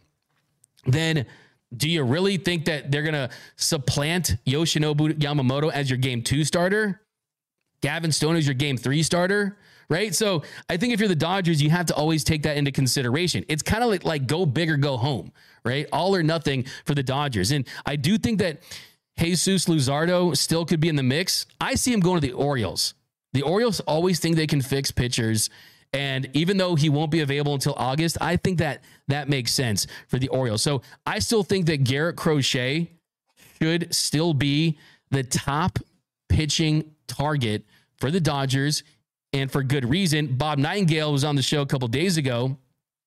then do you really think that they're going to supplant Yoshinobu Yamamoto as your game two starter? Gavin Stone is your game three starter, right? So I think if you're the Dodgers, you have to always take that into consideration. It's kind of like, like go big or go home, right? All or nothing for the Dodgers. And I do think that Jesus Luzardo still could be in the mix. I see him going to the Orioles. The Orioles always think they can fix pitchers. And even though he won't be available until August, I think that that makes sense for the Orioles. So I still think that Garrett Crochet should still be the top pitching target for the Dodgers, and for good reason. Bob Nightingale was on the show a couple days ago.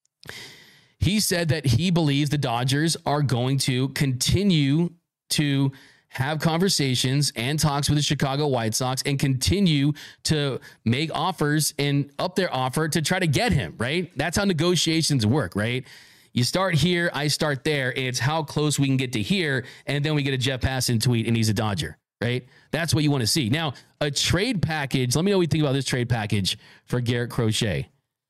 He said that he believes the Dodgers are going to continue to have conversations and talks with the Chicago White Sox and continue to make offers and up their offer to try to get him, right? That's how negotiations work, right? You start here, I start there, and it's how close we can get to here, and then we get a Jeff Passan tweet and he's a Dodger, right? That's what you want to see. Now, a trade package, let me know what you think about this trade package for Garrett Crochet.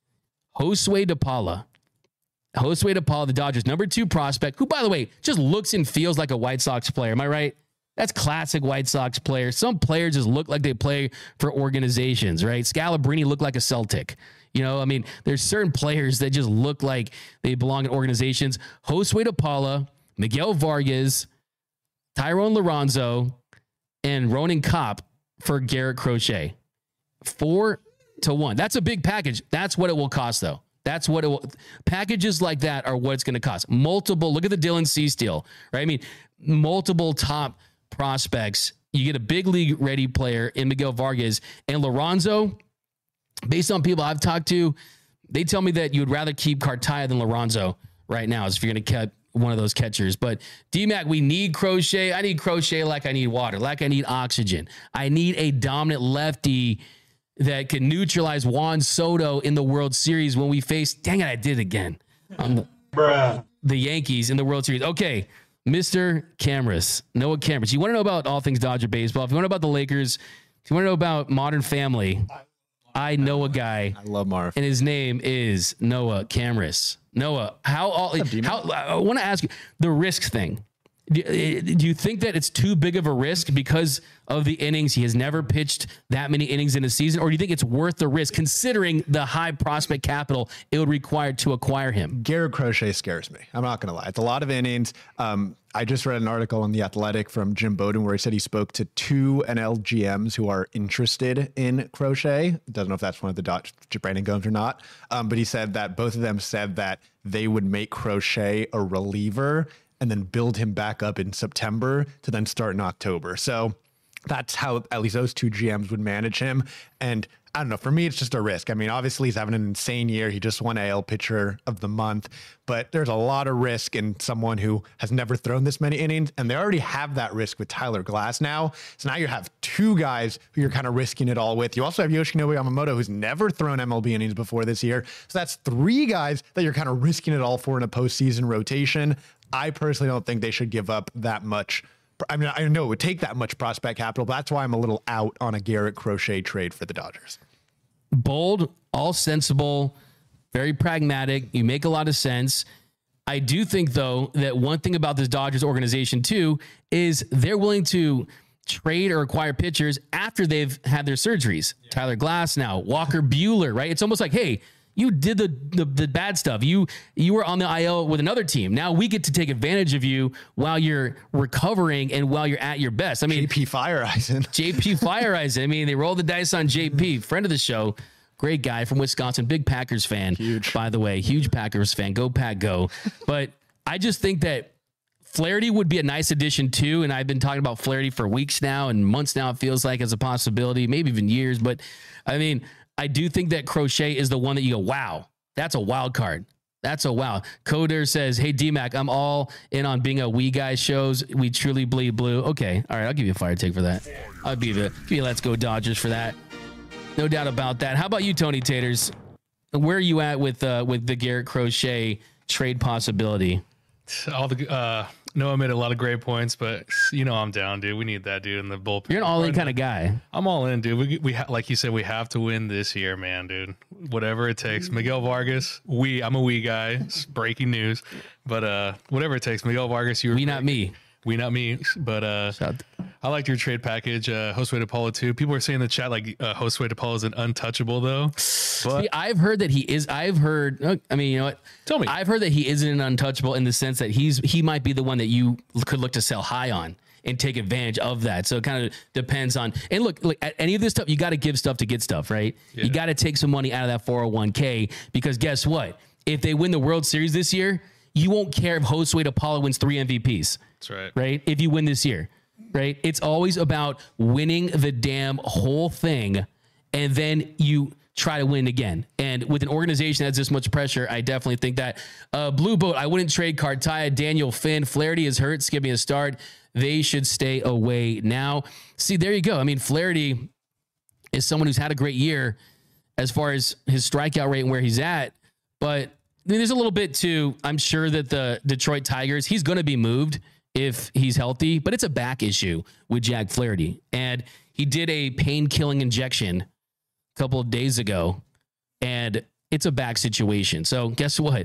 Josue DePaula. Josue DePaula, the Dodgers' number two prospect, who, by the way, just looks and feels like a White Sox player. Am I right? That's classic White Sox player. Some players just look like they play for organizations, right? Scalabrini looked like a Celtic. You know, I mean, there's certain players that just look like they belong in organizations. Josue DePaula, Miguel Vargas, Tyrone Lorenzo, and Ronan Kopp for Garrett Crochet. Four to one. That's a big package. That's what it will cost, though. That's what it will. Packages like that are what it's going to cost. Multiple. Look at the Dylan Cease deal, right? I mean, multiple top prospects. You get a big league ready player in Miguel Vargas and Lorenzo. Based on people I've talked to, they tell me that you would rather keep Cartaya than Lorenzo right now, as if you're going to cut one of those catchers. But D-Mac, we need Crochet. I need Crochet like I need water, like I need oxygen. I need a dominant lefty that can neutralize Juan Soto in the World Series when we face, dang it, I did it again. On the, Bruh. the Yankees in the World Series. Okay, Mister Cameras, Noah Cameras. You want to know about all things Dodger baseball? If you want to know about the Lakers, if you want to know about Modern Family, I know a guy. I love Marv. And his name is Noah Cameras. Noah, how all how I want to ask you the risk thing. Do, do you think that it's too big of a risk because of the innings? He has never pitched that many innings in a season, or do you think it's worth the risk considering the high prospect capital it would require to acquire him? Garrett Crochet scares me. I'm not going to lie. It's a lot of innings. Um, I just read an article on The Athletic from Jim Bowden where he said he spoke to two N L G Ms who are interested in Crochet. Doesn't know if that's one of the Dodge, Brandon Gomes or not. Um, but he said that both of them said that they would make Crochet a reliever and then build him back up in September to then start in October. So that's how at least those two G Ms would manage him. And I don't know, for me, it's just a risk. I mean, obviously he's having an insane year. He just won A L pitcher of the month, but there's a lot of risk in someone who has never thrown this many innings. And they already have that risk with Tyler Glass now. So now you have two guys who you're kind of risking it all with. You also have Yoshinobu Yamamoto, who's never thrown M L B innings before this year. So that's three guys that you're kind of risking it all for in a postseason rotation. I personally don't think they should give up that much. I mean, I know it would take that much prospect capital, but that's why I'm a little out on a Garrett Crochet trade for the Dodgers. Bold, all sensible, very pragmatic. You make a lot of sense. I do think, though, that one thing about this Dodgers organization, too, is they're willing to trade or acquire pitchers after they've had their surgeries. Yeah. Tyler Glass now, Walker Buehler, right? It's almost like, hey, you did the, the the bad stuff. You you were on the I L with another team. Now we get to take advantage of you while you're recovering and while you're at your best. I mean, J P Fireeisen. J P Fireeisen. I mean, they rolled the dice on J P, friend of the show, great guy from Wisconsin, big Packers fan. Huge, by the way, huge Packers fan. Go Pack, go! But I just think that Flaherty would be a nice addition too, and I've been talking about Flaherty for weeks now and months now. It feels like as a possibility, maybe even years. But I mean, I do think that Crochet is the one that you go, wow, that's a wild card. That's a wow. Coder says, hey, D-Mac, I'm all in on being a We Guys shows. We truly bleed blue. Okay. All right. I'll give you a fire take for that. I'll give you, give you Let's Go Dodgers for that. No doubt about that. How about you, Tony Taters? Where are you at with uh, with the Garrett Crochet trade possibility? All the uh, Noah made a lot of great points, but you know I'm down, dude. We need that dude in the bullpen. You're an all-in kind of guy. I'm all in, dude. We we ha- like you said, we have to win this year, man, dude. Whatever it takes. Miguel Vargas, we I'm a we guy. It's breaking news, but uh, whatever it takes. Miguel Vargas, you. We not me. We not me, but uh, I liked your trade package, uh, Josue DePaula too. People are saying in the chat like uh, Josue DePaula is an untouchable though. But See, I've heard that he is. I've heard. I mean, you know what? Tell me. I've heard that he isn't an untouchable in the sense that he's he might be the one that you could look to sell high on and take advantage of that. So it kind of depends on. And look, look at any of this stuff, you got to give stuff to get stuff, right? Yeah. You got to take some money out of that four oh one k because guess what? If they win the World Series this year, you won't care if Josue DePaula wins three M V Ps. That's right. Right? If you win this year, right? It's always about winning the damn whole thing, and then you try to win again. And with an organization that's this much pressure, I definitely think that. Uh, Blue Boat, I wouldn't trade Cartaya, Daniel Finn. Flaherty is hurt, skipping a start. They should stay away now. See, there you go. I mean, Flaherty is someone who's had a great year as far as his strikeout rate and where he's at, but I mean, there's a little bit to, I'm sure that the Detroit Tigers, he's going to be moved if he's healthy, but it's a back issue with Jack Flaherty. And he did a pain-killing injection a couple of days ago, and it's a back situation. So guess what?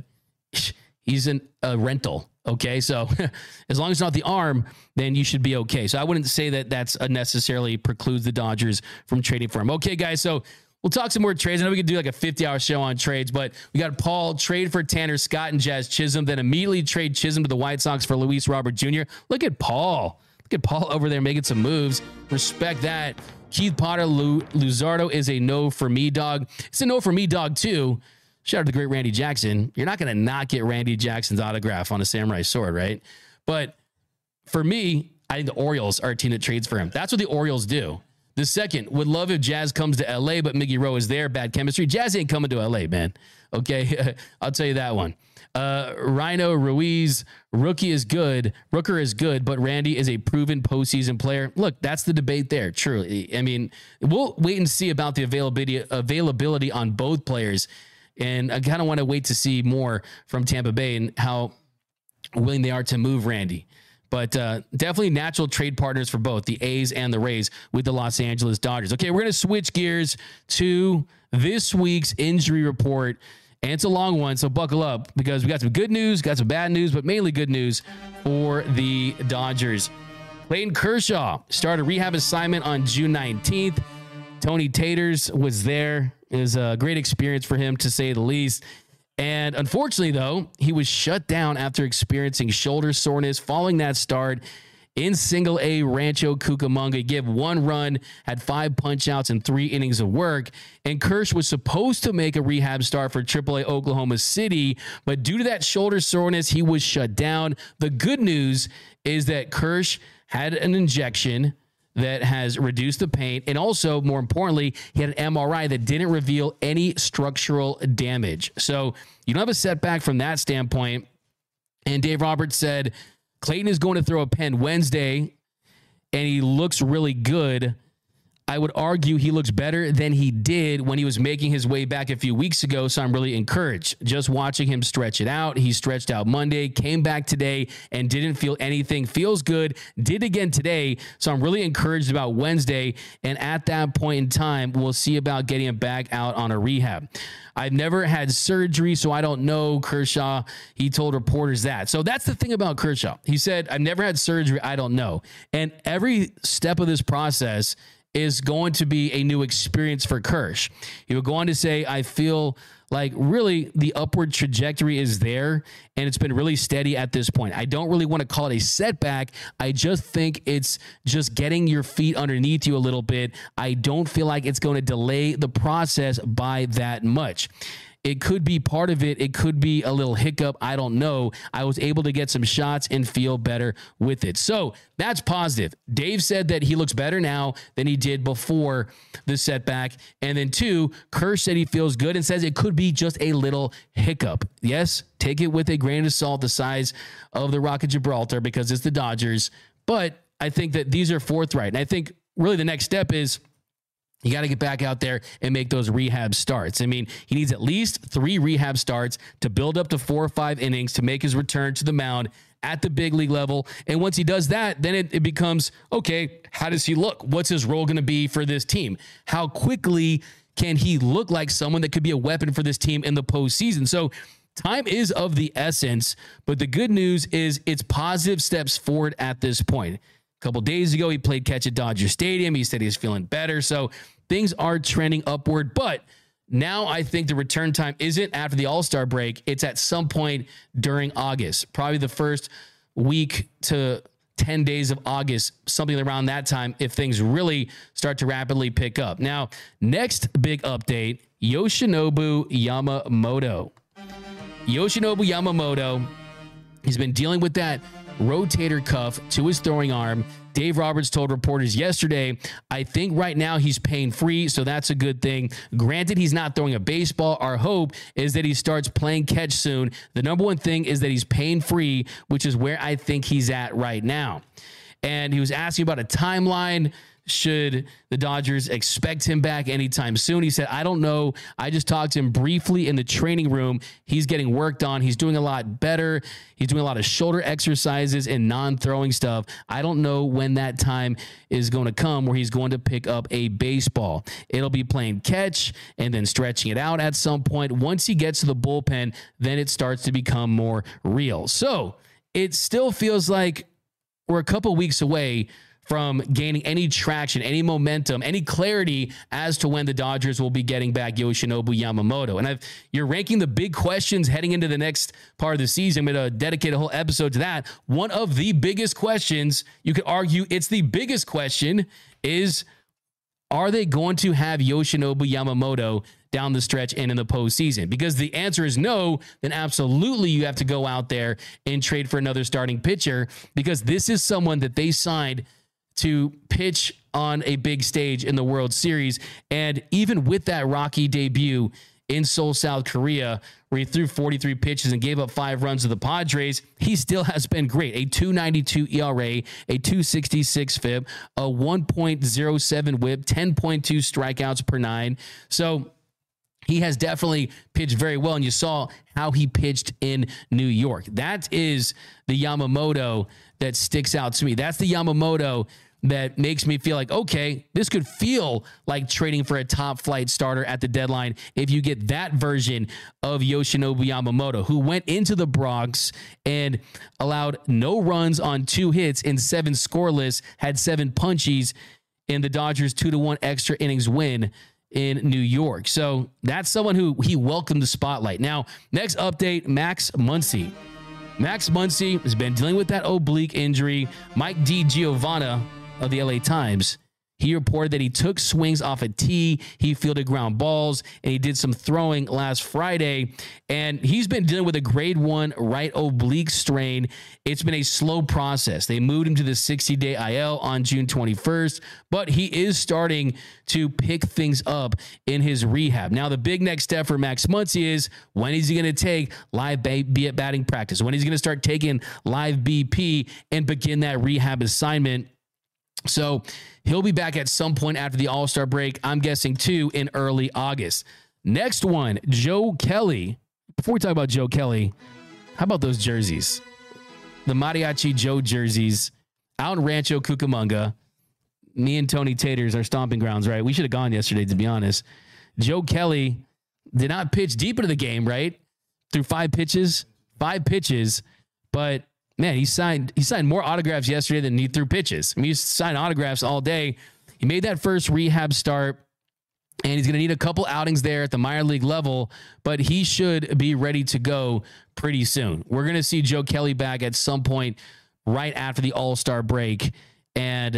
He's in a rental. Okay. So as long as it's not the arm, then you should be okay. So I wouldn't say that that's unnecessarily precludes the Dodgers from trading for him. Okay, guys. So we'll talk some more trades. I know we could do like a fifty hour show on trades, but we got Paul trade for Tanner Scott and Jazz Chisholm, then immediately trade Chisholm to the White Sox for Luis Robert Junior Look at Paul. Look at Paul over there making some moves. Respect that. Keith Potter, Lu- Luzardo is a no for me, dog. It's a no for me, dog, too. Shout out to the great Randy Jackson. You're not going to not get Randy Jackson's autograph on a samurai sword, right? But for me, I think the Orioles are a team that trades for him. That's what the Orioles do. The second, would love if Jazz comes to L A, but Miggy Rowe is there. Bad chemistry. Jazz ain't coming to L A, man. Okay, I'll tell you that one. Uh, Rhino Ruiz, rookie is good. Rooker is good, but Randy is a proven postseason player. Look, that's the debate there. Truly, I mean, we'll wait and see about the availability availability on both players, and I kind of want to wait to see more from Tampa Bay and how willing they are to move Randy. But uh, definitely natural trade partners for both the A's and the Rays with the Los Angeles Dodgers. Okay, we're going to switch gears to this week's injury report. And it's a long one, so buckle up because we got some good news, got some bad news, but mainly good news for the Dodgers. Clayton Kershaw started a rehab assignment on June nineteenth. Tony Taters was there. It was a great experience for him, to say the least. And unfortunately, though, he was shut down after experiencing shoulder soreness following that start in single A Rancho Cucamonga. He gave one run, had five punch outs and three innings of work. And Kersh was supposed to make a rehab start for triple A Oklahoma City, but due to that shoulder soreness, he was shut down. The good news is that Kersh had an injection that has reduced the pain. And also, more importantly, he had an M R I that didn't reveal any structural damage. So you don't have a setback from that standpoint. And Dave Roberts said, Clayton is going to throw a pen Wednesday, and he looks really good. I would argue he looks better than he did when he was making his way back a few weeks ago, so I'm really encouraged. Just watching him stretch it out. He stretched out Monday, came back today, and didn't feel anything. Feels good. Did again today, so I'm really encouraged about Wednesday, and at that point in time, we'll see about getting him back out on a rehab. I've never had surgery, so I don't know, Kershaw. He told reporters that. So that's the thing about Kershaw. He said, I've never had surgery. I don't know. And every step of this process is going to be a new experience for Kersh. He would go on to say, I feel like really the upward trajectory is there, and it's been really steady at this point. I don't really want to call it a setback. I just think it's just getting your feet underneath you a little bit. I don't feel like it's going to delay the process by that much. It could be part of it. It could be a little hiccup. I don't know. I was able to get some shots and feel better with it. So that's positive. Dave said that he looks better now than he did before the setback. And then two, Kersh said he feels good and says it could be just a little hiccup. Yes, take it with a grain of salt the size of the Rock of Gibraltar because it's the Dodgers. But I think that these are forthright. And I think really the next step is you got to get back out there and make those rehab starts. I mean, he needs at least three rehab starts to build up to four or five innings to make his return to the mound at the big league level. And once he does that, then it, it becomes, okay, how does he look? What's his role going to be for this team? How quickly can he look like someone that could be a weapon for this team in the postseason? So time is of the essence, but the good news is it's positive steps forward at this point. A couple days ago, he played catch at Dodger Stadium. He said he's feeling better. So things are trending upward, but now I think the return time isn't after the All-Star break. It's at some point during August, probably the first week to ten days of August, something around that time, if things really start to rapidly pick up. Now, next big update, Yoshinobu Yamamoto. Yoshinobu Yamamoto, he's been dealing with that rotator cuff to his throwing arm. Dave Roberts told reporters yesterday, I think right now he's pain-free, so that's a good thing. Granted, he's not throwing a baseball. Our hope is that he starts playing catch soon. The number one thing is that he's pain-free, which is where I think he's at right now. And he was asking about a timeline. Should the Dodgers expect him back anytime soon? He said, I don't know. I just talked to him briefly in the training room. He's getting worked on. He's doing a lot better. He's doing a lot of shoulder exercises and non-throwing stuff. I don't know when that time is going to come where he's going to pick up a baseball. It'll be playing catch and then stretching it out at some point. Once he gets to the bullpen, then it starts to become more real. So it still feels like we're a couple weeks away from gaining any traction, any momentum, any clarity as to when the Dodgers will be getting back Yoshinobu Yamamoto. And I've, you're ranking the big questions heading into the next part of the season. I'm going to dedicate a whole episode to that. One of the biggest questions, you could argue it's the biggest question, is are they going to have Yoshinobu Yamamoto down the stretch and in the postseason? Because the answer is no, then absolutely you have to go out there and trade for another starting pitcher, because this is someone that they signed to pitch on a big stage in the World Series. And even with that rocky debut in Seoul, South Korea, where he threw forty-three pitches and gave up five runs to the Padres, he still has been great. A two ninety-two E R A, a two sixty-six F I P, a one point oh seven whip, ten point two strikeouts per nine. So he has definitely pitched very well, and you saw how he pitched in New York. That is the Yamamoto that sticks out to me. That's the Yamamoto that makes me feel like, okay, this could feel like trading for a top flight starter at the deadline if you get that version of Yoshinobu Yamamoto, who went into the Bronx and allowed no runs on two hits in seven scoreless, had seven punchies in the Dodgers two to one extra innings win in New York. So that's someone who he welcomed the spotlight. Now, next update, Max Muncy. Max Muncy has been dealing with that oblique injury. Mike DiGiovanna of the L A Times, He reported that he took swings off a tee, he fielded ground balls, and he did some throwing last Friday. And he's been dealing with a grade one right oblique strain. It's been a slow process. They moved him to the sixty-day I L on June twenty-first, but he is starting to pick things up in his rehab. Now, the big next step for Max Muncy is, when is he going to take live B at batting practice? When he's going to start taking live B P and begin that rehab assignment? So he'll be back at some point after the All-Star break. I'm guessing too in early August. Next one, Joe Kelly. Before we talk about Joe Kelly, how about those jerseys? The Mariachi Joe jerseys out in Rancho Cucamonga. Me and Tony Taters are stomping grounds, right? We should have gone yesterday, to be honest. Joe Kelly did not pitch deep into the game, right? Through five pitches, five pitches, but man, he signed he signed more autographs yesterday than he threw pitches. I mean, he signed autographs all day. He made that first rehab start, and he's going to need a couple outings there at the minor league level, but he should be ready to go pretty soon. We're going to see Joe Kelly back at some point right after the All-Star break, and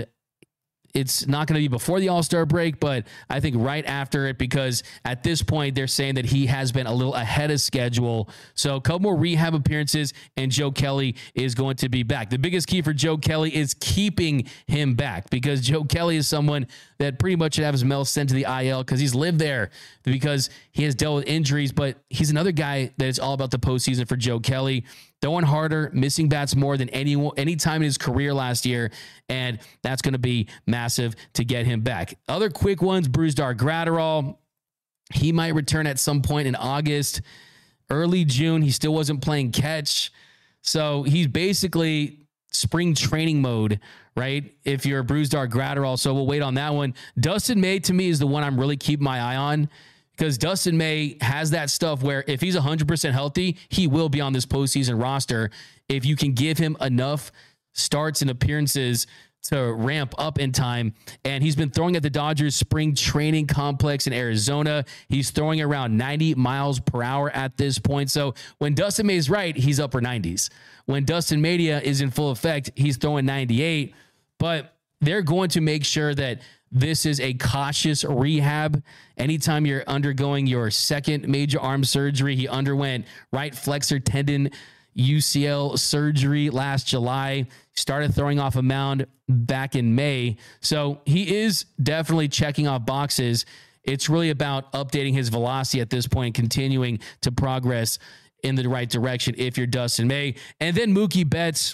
it's not going to be before the All-Star break, but I think right after it, because at this point they're saying that he has been a little ahead of schedule. So a couple more rehab appearances and Joe Kelly is going to be back. The biggest key for Joe Kelly is keeping him back, because Joe Kelly is someone that pretty much should have his Mel sent to the I L because he's lived there, because he has dealt with injuries, but he's another guy that is all about the postseason for Joe Kelly. Throwing harder, missing bats more than any, any time in his career last year, and that's going to be massive to get him back. Other quick ones, Brusdar Graterol. He might return at some point in August. Early June, he still wasn't playing catch. So he's basically spring training mode, right? If you're a Brusdar Graterol. So we'll wait on that one. Dustin May, to me, is the one I'm really keeping my eye on, because Dustin May has that stuff where if he's one hundred percent healthy, he will be on this postseason roster. If you can give him enough starts and appearances to ramp up in time. And he's been throwing at the Dodgers spring training complex in Arizona. He's throwing around ninety miles per hour at this point. So when Dustin May is right, he's upper nineties. When Dustin Mania is in full effect, he's throwing ninety-eight. But they're going to make sure that this is a cautious rehab. Anytime you're undergoing your second major arm surgery, he underwent right flexor tendon U C L surgery last July, started throwing off a mound back in May. So he is definitely checking off boxes. It's really about updating his velocity at this point, continuing to progress in the right direction if you're Dustin May. And then Mookie Betts,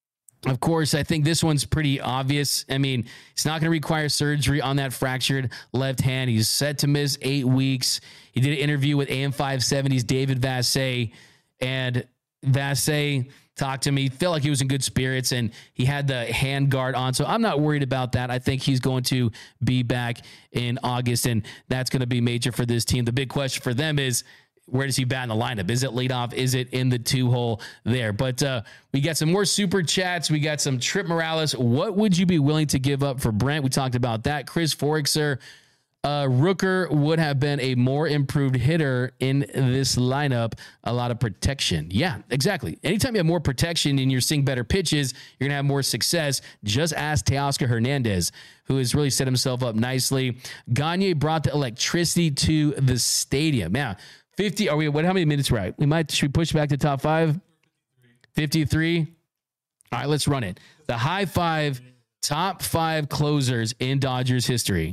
of course, I think this one's pretty obvious. I mean, he's not going to require surgery on that fractured left hand. He's set to miss eight weeks. He did an interview with A M five seventy's David Vassay, and Vassay talked to me, felt like he was in good spirits, and he had the hand guard on. So I'm not worried about that. I think he's going to be back in August, and that's going to be major for this team. The big question for them is, where does he bat in the lineup? Is it leadoff? Is it in the two hole there? But uh, we got some more super chats. We got some Trip Morales. What would you be willing to give up for Brent? We talked about that. Chris Forexer, uh, Rooker would have been a more improved hitter in this lineup. A lot of protection. Yeah, exactly. Anytime you have more protection and you're seeing better pitches, you're going to have more success. Just ask Teoscar Hernandez, who has really set himself up nicely. Gagne brought the electricity to the stadium. Now, fifty, are we, what, how many minutes we're at? We might, should we push back to top five? fifty-three. All right, let's run it. The high five, top five closers in Dodgers history.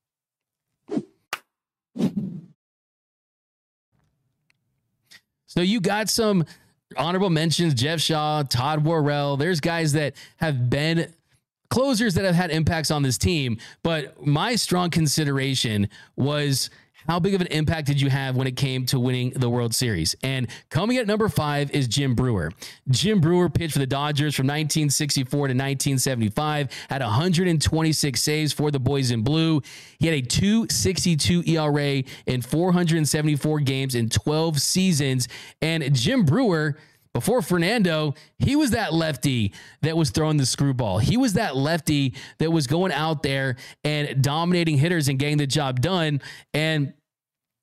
So you got some honorable mentions, Jeff Shaw, Todd Worrell. There's guys that have been closers that have had impacts on this team. But my strong consideration was, how big of an impact did you have when it came to winning the World Series? And coming at number five is Jim Brewer. Jim Brewer pitched for the Dodgers from nineteen sixty-four to nineteen seventy-five, had one hundred twenty-six saves for the Boys in Blue. He had a two sixty-two E R A in four hundred seventy-four games in twelve seasons. And Jim Brewer, before Fernando, he was that lefty that was throwing the screwball. He was that lefty that was going out there and dominating hitters and getting the job done. And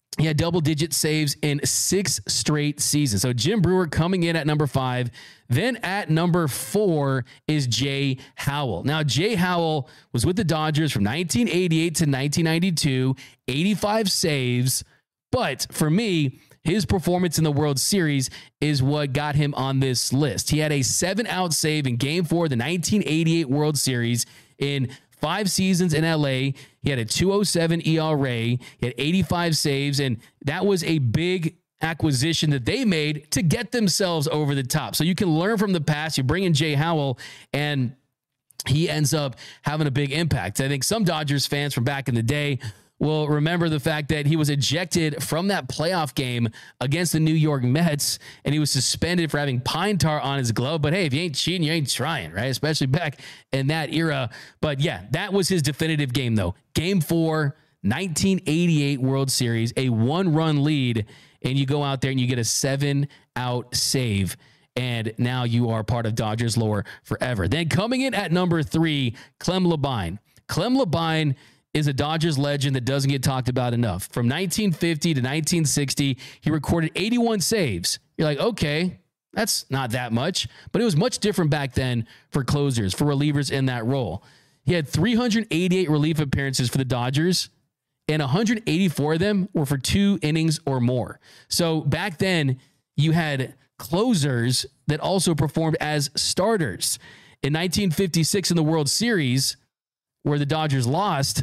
He had double-digit saves in six straight seasons. So Jim Brewer coming in at number five. Then at number four is Jay Howell. Now, Jay Howell was with the Dodgers from nineteen eighty-eight to nineteen ninety-two, eighty-five saves. But for me, his performance in the World Series is what got him on this list. He had a seven-out save in Game four of the nineteen eighty-eight World Series in five seasons in L A. He had a two oh seven E R A. He had eighty-five saves, and that was a big acquisition that they made to get themselves over the top. So you can learn from the past. You bring in Jay Howell, and he ends up having a big impact. I think some Dodgers fans from back in the day will remember the fact that he was ejected from that playoff game against the New York Mets, and he was suspended for having pine tar on his glove. But hey, if you ain't cheating, you ain't trying, right? Especially back in that era. But yeah, that was his definitive game, though. Game four, nineteen eighty-eight World Series, a one-run lead, and you go out there and you get a seven-out save. And now you are part of Dodgers lore forever. Then coming in at number three, Clem Labine. Clem Labine is a Dodgers legend that doesn't get talked about enough. From nineteen fifty to nineteen sixty, he recorded eighty-one saves. You're like, okay, that's not that much, but it was much different back then for closers, for relievers in that role. He had three hundred eighty-eight relief appearances for the Dodgers, and one hundred eighty-four of them were for two innings or more. So back then, you had closers that also performed as starters. In nineteen fifty-six in the World Series, where the Dodgers lost,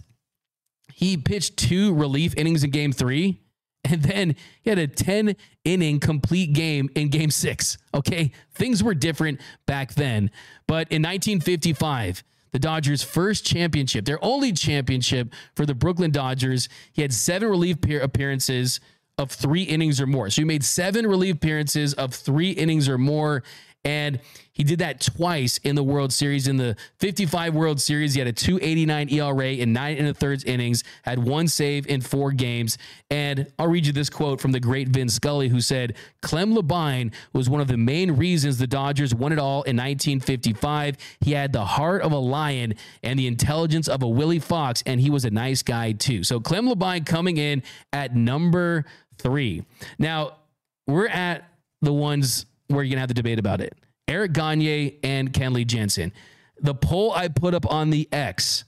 he pitched two relief innings in game three, and then he had a ten inning complete game in game six. Okay. Things were different back then. But in nineteen fifty-five, the Dodgers' first championship, their only championship for the Brooklyn Dodgers, he had seven relief appearances of three innings or more. So he made seven relief appearances of three innings or more. And he did that twice in the World Series. In the fifty-five World Series, he had a two eighty-nine E R A in nine and a third innings, had one save in four games. And I'll read you this quote from the great Vin Scully, who said, Clem Labine was one of the main reasons the Dodgers won it all in nineteen fifty-five. He had the heart of a lion and the intelligence of a Willie Fox, and he was a nice guy too. So Clem Labine coming in at number three. Now, we're at the ones where you're going to have the debate about it. Eric Gagne and Kenley Jansen. The poll I put up on the X,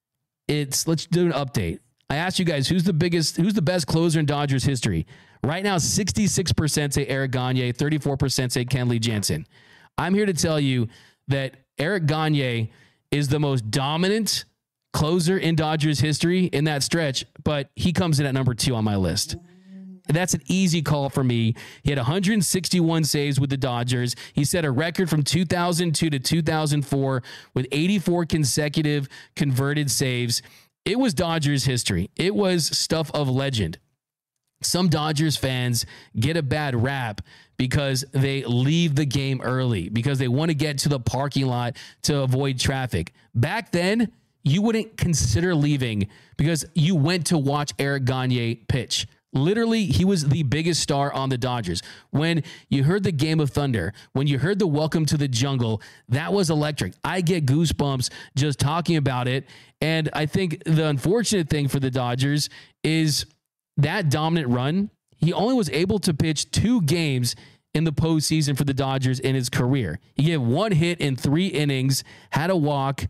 it's, let's do an update. I asked you guys, who's the biggest, who's the best closer in Dodgers history? Right now, sixty-six percent say Eric Gagne, thirty-four percent say Kenley Jansen. I'm here to tell you that Eric Gagne is the most dominant closer in Dodgers history in that stretch, but he comes in at number two on my list. That's an easy call for me. He had one hundred sixty-one saves with the Dodgers. He set a record from two thousand two to two thousand four with eighty-four consecutive converted saves. It was Dodgers history. It was stuff of legend. Some Dodgers fans get a bad rap because they leave the game early, because they want to get to the parking lot to avoid traffic. Back then, you wouldn't consider leaving because you went to watch Eric Gagne pitch. Literally, he was the biggest star on the Dodgers. When you heard the Game of Thunder, when you heard the Welcome to the Jungle, that was electric. I get goosebumps just talking about it. And I think the unfortunate thing for the Dodgers is that dominant run. He only was able to pitch two games in the postseason for the Dodgers in his career. He gave one hit in three innings, had a walk,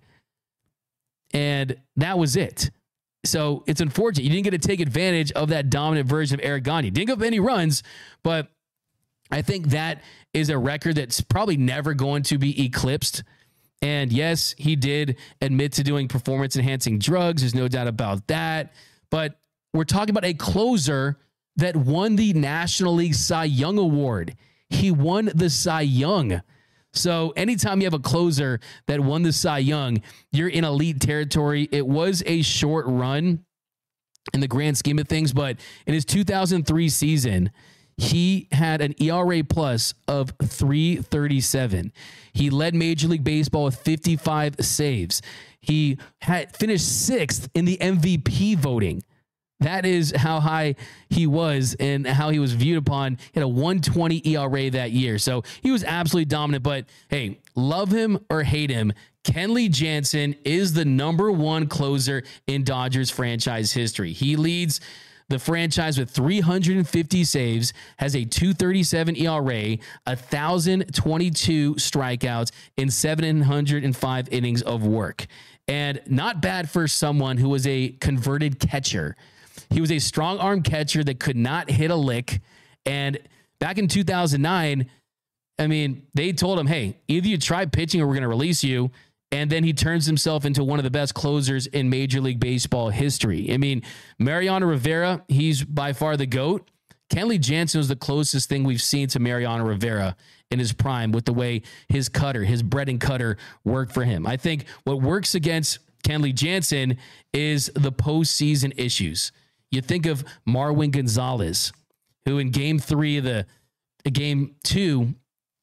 and that was it. So it's unfortunate. You didn't get to take advantage of that dominant version of Eric Gagne. Didn't give up any runs, but I think that is a record that's probably never going to be eclipsed. And yes, he did admit to doing performance-enhancing drugs. There's no doubt about that. But we're talking about a closer that won the National League Cy Young Award. He won the Cy Young. So anytime you have a closer that won the Cy Young, you're in elite territory. It was a short run in the grand scheme of things, but in his two thousand three season, he had an E R A plus of three thirty-seven. He led Major League Baseball with fifty-five saves. He had finished sixth in the M V P voting. That is how high he was and how he was viewed upon. He had a one twenty E R A that year. So he was absolutely dominant. But hey, love him or hate him, Kenley Jansen is the number one closer in Dodgers franchise history. He leads the franchise with three hundred fifty saves, has a two thirty-seven E R A, one thousand twenty-two strikeouts, and seven hundred five innings of work. And not bad for someone who was a converted catcher. He was a strong arm catcher that could not hit a lick. And back in two thousand nine, I mean, they told him, hey, either you try pitching or we're going to release you. And then he turns himself into one of the best closers in Major League Baseball history. I mean, Mariano Rivera, he's by far the GOAT. Kenley Jansen was the closest thing we've seen to Mariano Rivera in his prime with the way his cutter, his bread and cutter worked for him. I think what works against Kenley Jansen is the postseason issues. You think of Marwin Gonzalez, who in game three of the game two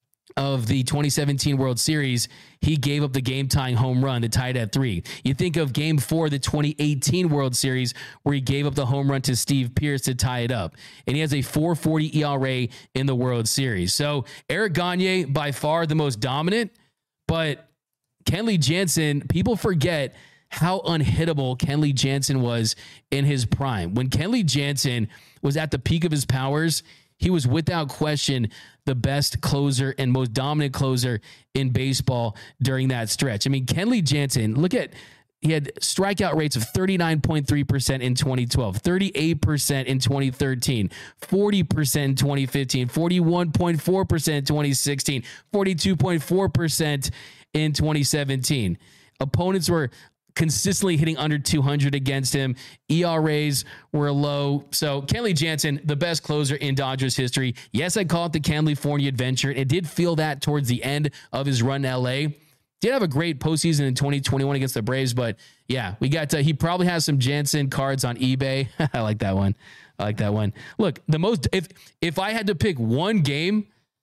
of the twenty seventeen World Series, he gave up the game-tying home run to tie it at three. You think of game four of the twenty eighteen World Series, where he gave up the home run to Steve Pearce to tie it up. And he has a four forty E R A in the World Series. So Eric Gagne, by far the most dominant, but Kenley Jansen, people forget how unhittable Kenley Jansen was in his prime. When Kenley Jansen was at the peak of his powers, he was without question the best closer and most dominant closer in baseball during that stretch. I mean, Kenley Jansen, look at, he had strikeout rates of thirty-nine point three percent in twenty twelve, thirty-eight percent in twenty thirteen, forty percent in twenty fifteen, forty-one point four percent in twenty sixteen, forty-two point four percent in twenty seventeen. Opponents were consistently hitting under two hundred against him. E R As were low. So Kenley Jansen, the best closer in Dodgers history. Yes, I call it the California Adventure. It did feel that towards the end of his run in L A. Did have a great postseason in twenty twenty-one against the Braves, but yeah, we got to, he probably has some Jansen cards on eBay. I like that one. I like that one. Look, the most, if, if I had to pick one game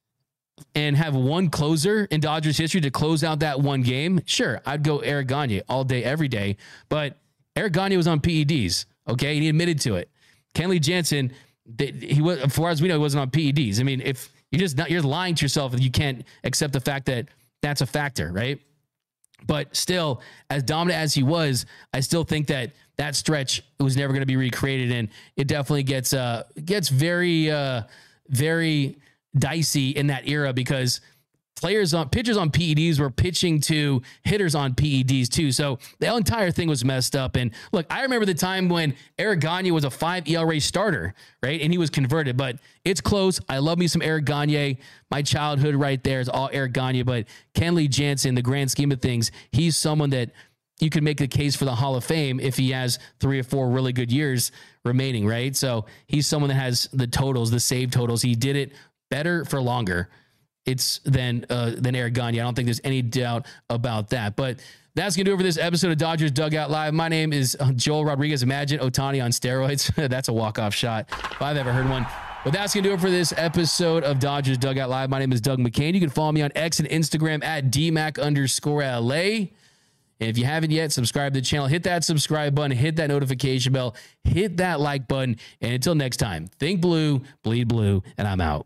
and have one closer in Dodgers history to close out that one game, sure, I'd go Eric Gagne all day, every day. But Eric Gagne was on P E Ds, okay? And he admitted to it. Kenley Jansen, he was, as far as we know, he wasn't on P E Ds. I mean, if you're just not, you're lying to yourself if you can't accept the fact that that's a factor, right? But still, as dominant as he was, I still think that that stretch was never going to be recreated, and it definitely gets uh gets very uh very dicey in that era because players on pitchers on P E Ds were pitching to hitters on P E Ds too. So the entire thing was messed up. And look, I remember the time when Eric Gagne was a five E R A starter, right? And he was converted, but it's close. I love me some Eric Gagne. My childhood right there is all Eric Gagne, but Kenley Jansen, the grand scheme of things, he's someone that you could make the case for the Hall of Fame if he has three or four really good years remaining, right? So he's someone that has the totals, the save totals. He did it better for longer. It's than uh, than Eric Gagne. I don't think there's any doubt about that. But that's going to do it for this episode of Dodgers Dugout Live. My name is Joel Rodriguez. Imagine Ohtani on steroids. That's a walk-off shot if I've ever heard one. But that's going to do it for this episode of Dodgers Dugout Live. My name is Doug McCain. You can follow me on X and Instagram at DMac underscore LA. And if you haven't yet, subscribe to the channel. Hit that subscribe button. Hit that notification bell. Hit that like button. And until next time, think blue, bleed blue, and I'm out.